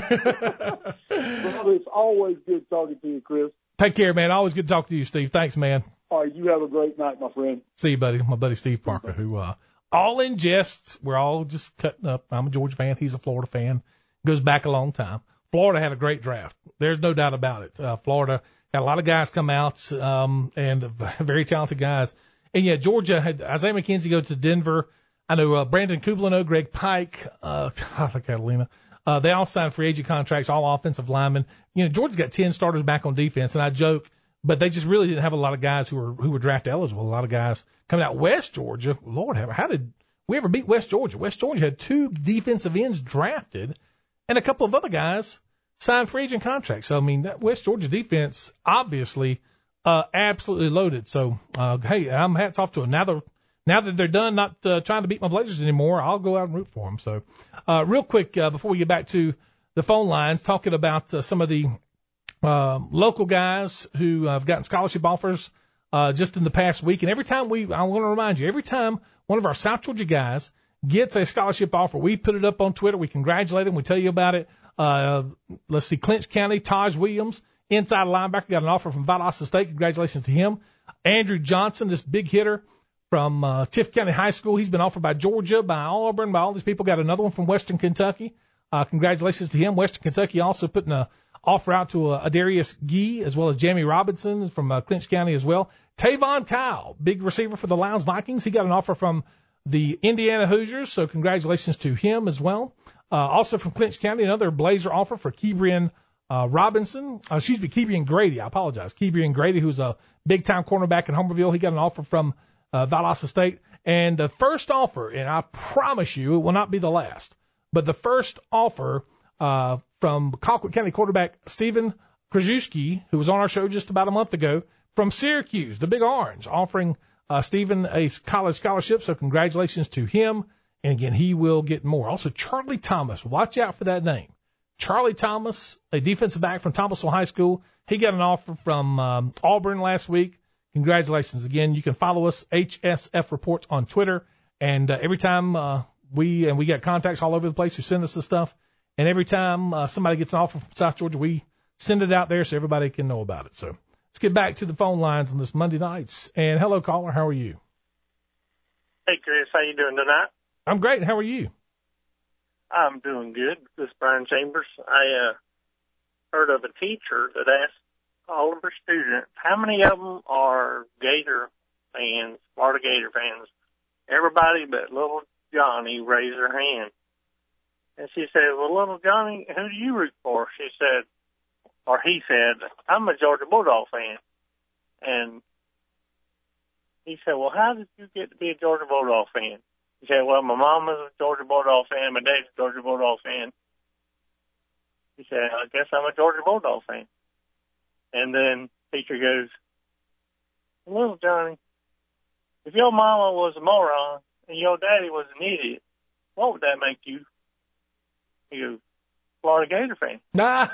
[SPEAKER 6] Brother, it's always good talking to you, Chris.
[SPEAKER 2] Take care, man. Always good to talk to you, Steve. Thanks, man.
[SPEAKER 6] All right, you have a great night, my friend.
[SPEAKER 2] See you, buddy. My buddy Steve Parker, who, uh, all in jest. We're all just cutting up. I'm a Georgia fan. He's a Florida fan. Goes back a long time. Florida had a great draft. There's no doubt about it. Uh, Florida had a lot of guys come out, um, and very talented guys. And yeah, Georgia had Isaiah McKenzie go to Denver. I know, uh, Brandon Kublano, Greg Pike, uh, Catalina. Uh, they all signed free agent contracts, all offensive linemen. You know, Georgia's got ten starters back on defense, and I joke, but they just really didn't have a lot of guys who were, who were draft eligible. A lot of guys coming out. West Georgia, Lord, how did we ever beat West Georgia? West Georgia had two defensive ends drafted and a couple of other guys signed free agent contracts. So, I mean, that West Georgia defense, obviously, uh, absolutely loaded. So, uh, hey, I'm hats off to them. Now they're, Now that they're done not uh, trying to beat my Blazers anymore, I'll go out and root for them. So, uh, real quick, uh, before we get back to the phone lines, talking about uh, some of the uh, local guys who have gotten scholarship offers uh, just in the past week. And every time we, I want to remind you, every time one of our South Georgia guys gets a scholarship offer, we put it up on Twitter. We congratulate him. We tell you about it. Uh, let's see, Clinch County, Taj Williams, inside linebacker, got an offer from Valdosta State. Congratulations to him. Andrew Johnson, this big hitter from uh, Tift County High School. He's been offered by Georgia, by Auburn, by all these people. Got another one from Western Kentucky. Uh, congratulations to him. Western Kentucky also putting a offer out to uh, Adarius Gee, as well as Jamie Robinson from uh, Clinch County as well. Tavon Kyle, big receiver for the Lions Vikings. He got an offer from the Indiana Hoosiers, so congratulations to him as well. Uh, also from Clinch County, another Blazer offer for Keebrian uh, Robinson. Uh, excuse me, Keebrian Grady. I apologize. Keebrian Grady, who's a big-time cornerback in Homerville. He got an offer from Uh, Valdosta State. And the first offer, and I promise you it will not be the last, but the first offer uh, from Colquitt County quarterback Stephen Krajewski, who was on our show just about a month ago, from Syracuse, the Big Orange, offering uh, Stephen a college scholarship. So congratulations to him. And again, he will get more. Also, Charlie Thomas. Watch out for that name. Charlie Thomas, a defensive back from Thomasville High School. He got an offer from um, Auburn last week. Congratulations. Again, you can follow us, H S F Reports, on Twitter. And uh, every time uh, we, and we got contacts all over the place who send us this stuff. And every time uh, somebody gets an offer from South Georgia, we send it out there so everybody can know about it. So let's get back to the phone lines on this Monday nights. And hello, caller. How are you?
[SPEAKER 7] Hey, Chris. How you doing tonight?
[SPEAKER 2] I'm great. How are you?
[SPEAKER 7] I'm doing good. This is Brian Chambers. I uh, heard of a teacher that asked all of her students, how many of them are Gator fans, Florida Gator fans? Everybody but little Johnny raised their hand. And she said, well, little Johnny, who do you root for? She said, or he said, I'm a Georgia Bulldog fan. And he said, well, how did you get to be a Georgia Bulldog fan? He said, well, my mom was a Georgia Bulldog fan, my dad's a Georgia Bulldog fan. He said, I guess I'm a Georgia Bulldog fan. And then teacher goes, little Johnny, if your mama was a moron and your daddy was an idiot, what would that make you? He goes, Florida Gator fan.
[SPEAKER 2] Nah.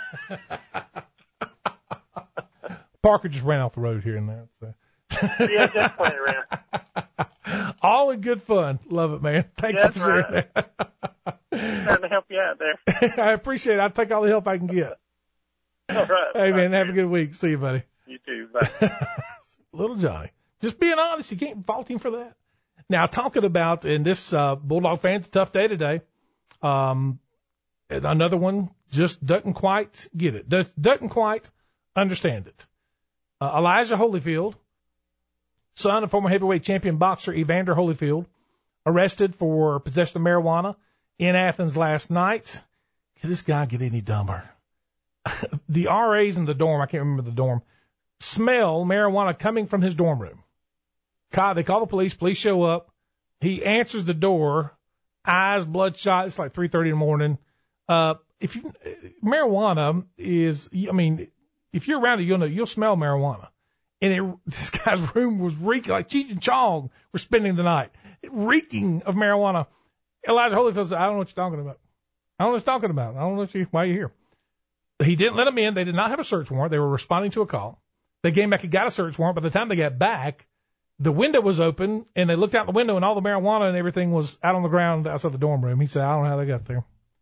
[SPEAKER 2] Parker just ran off the road here and there. So.
[SPEAKER 7] Yeah, just playing around.
[SPEAKER 2] All in good fun. Love it, man. Thank
[SPEAKER 7] That's
[SPEAKER 2] you for sharing
[SPEAKER 7] right.
[SPEAKER 2] that.
[SPEAKER 7] Trying to help you out there.
[SPEAKER 2] I appreciate it. I'll take all the help I can get.
[SPEAKER 7] All right.
[SPEAKER 2] Hey, man,
[SPEAKER 7] Bye.
[SPEAKER 2] have a good week. See you, buddy.
[SPEAKER 7] You too. Bye.
[SPEAKER 2] Little Johnny. Just being honest, you can't fault him for that. Now, talking about, and this uh, Bulldog fans, a tough day today. Um, another one just doesn't quite get it. Does, doesn't quite understand it. Uh, Elijah Holyfield, son of former heavyweight champion boxer Evander Holyfield, arrested for possession of marijuana in Athens last night. Can this guy get any dumber? The R As in the dorm, I can't remember the dorm, smell marijuana coming from his dorm room. They call the police. Police show up. He answers the door, eyes bloodshot. It's like three thirty in the morning. Uh, if you, marijuana is, I mean, if you're around it, you'll know, you'll smell marijuana. And it, this guy's room was reeking, like Cheech and Chong were spending the night, reeking of marijuana. Elijah Holyfield said, I don't know what you're talking about. I don't know what you're talking about. I don't know what you, why you're here. He didn't let him in. They did not have a search warrant. They were responding to a call. They came back and got a search warrant. By the time they got back, the window was open, and they looked out the window, and all the marijuana and everything was out on the ground outside the dorm room. He said, I don't know how they got there.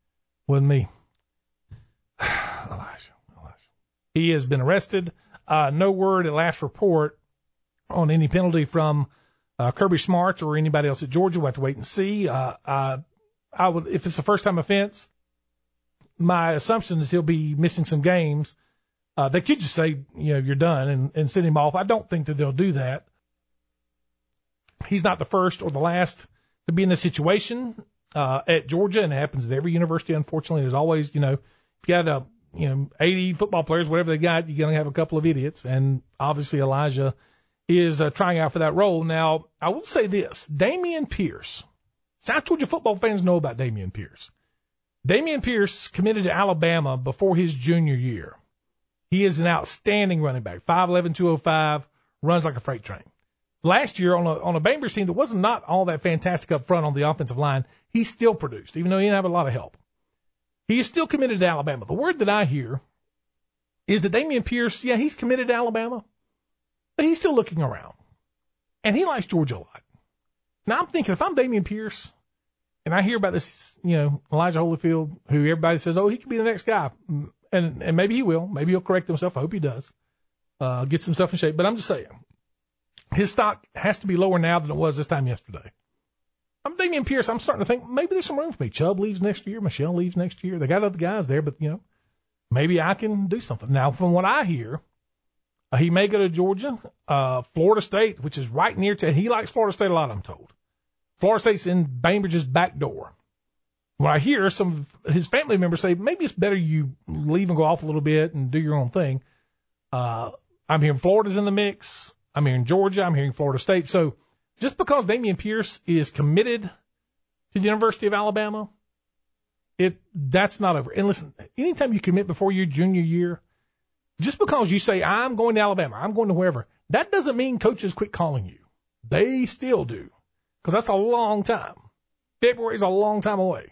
[SPEAKER 2] Wasn't me. Elijah, Elijah. He has been arrested. Uh, no word at last report on any penalty from uh, Kirby Smart or anybody else at Georgia. We'll have to wait and see. Uh, uh, I would, if it's a first-time offense, my assumption is he'll be missing some games. Uh, they could just say, you know, you're done and, and send him off. I don't think that they'll do that. He's not the first or the last to be in this situation uh, at Georgia, and it happens at every university, unfortunately. There's always, you know, if you got a, you know, eighty football players, whatever they got, you're going to have a couple of idiots, and obviously Elijah is uh, trying out for that role. Now, I will say this, Dameon Pierce. South Georgia football fans know about Dameon Pierce. Dameon Pierce committed to Alabama before his junior year. He is an outstanding running back, five eleven, two oh five, runs like a freight train. Last year on a, on a Bainbridge team that wasn't not all that fantastic up front on the offensive line, he still produced, even though he didn't have a lot of help. He is still committed to Alabama. The word that I hear is that Dameon Pierce, yeah, he's committed to Alabama, but he's still looking around. And he likes Georgia a lot. Now I'm thinking, if I'm Dameon Pierce and I hear about this, you know, Elijah Holyfield, who everybody says, oh, he could be the next guy. And, and maybe he will. Maybe he'll correct himself. I hope he does. Uh, gets himself in shape. But I'm just saying, his stock has to be lower now than it was this time yesterday. I'm Dameon Pierce. I'm starting to think maybe there's some room for me. Chubb leaves next year. Michelle leaves next year. They got other guys there, but, you know, maybe I can do something. Now, from what I hear, uh, he may go to Georgia, uh, Florida State, which is right near to, he likes Florida State a lot, I'm told. Florida State's in Bainbridge's back door. When I hear some of his family members say, maybe it's better you leave and go off a little bit and do your own thing. Uh, I'm hearing Florida's in the mix. I'm hearing Georgia. I'm hearing Florida State. So just because Dameon Pierce is committed to the University of Alabama, it that's not over. And listen, anytime you commit before your junior year, just because you say, I'm going to Alabama, I'm going to wherever, that doesn't mean coaches quit calling you. They still do, because that's a long time. February is a long time away.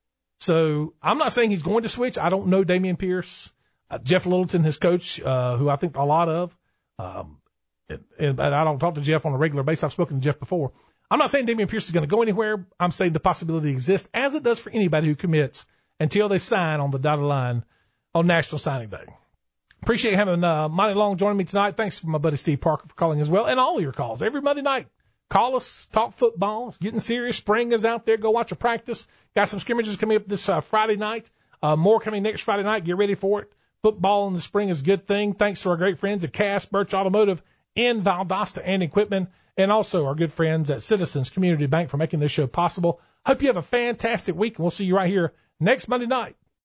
[SPEAKER 2] So I'm not saying he's going to switch. I don't know Dameon Pierce. Uh, Jeff Littleton, his coach, uh, who I think a lot of, um, and, and I don't talk to Jeff on a regular basis. I've spoken to Jeff before. I'm not saying Dameon Pierce is going to go anywhere. I'm saying the possibility exists, as it does for anybody who commits, until they sign on the dotted line on National Signing Day. Appreciate having uh, Monty Long joining me tonight. Thanks for my buddy Steve Parker for calling as well, and all of your calls every Monday night. Call us, talk football. It's getting serious. Spring is out there. Go watch a practice. Got some scrimmages coming up this uh, Friday night. Uh, more coming next Friday night. Get ready for it. Football in the spring is a good thing. Thanks to our great friends at Cass Birch Automotive in Valdosta and Equipment, and also our good friends at Citizens Community Bank for making this show possible. Hope you have a fantastic week, and we'll see you right here next Monday night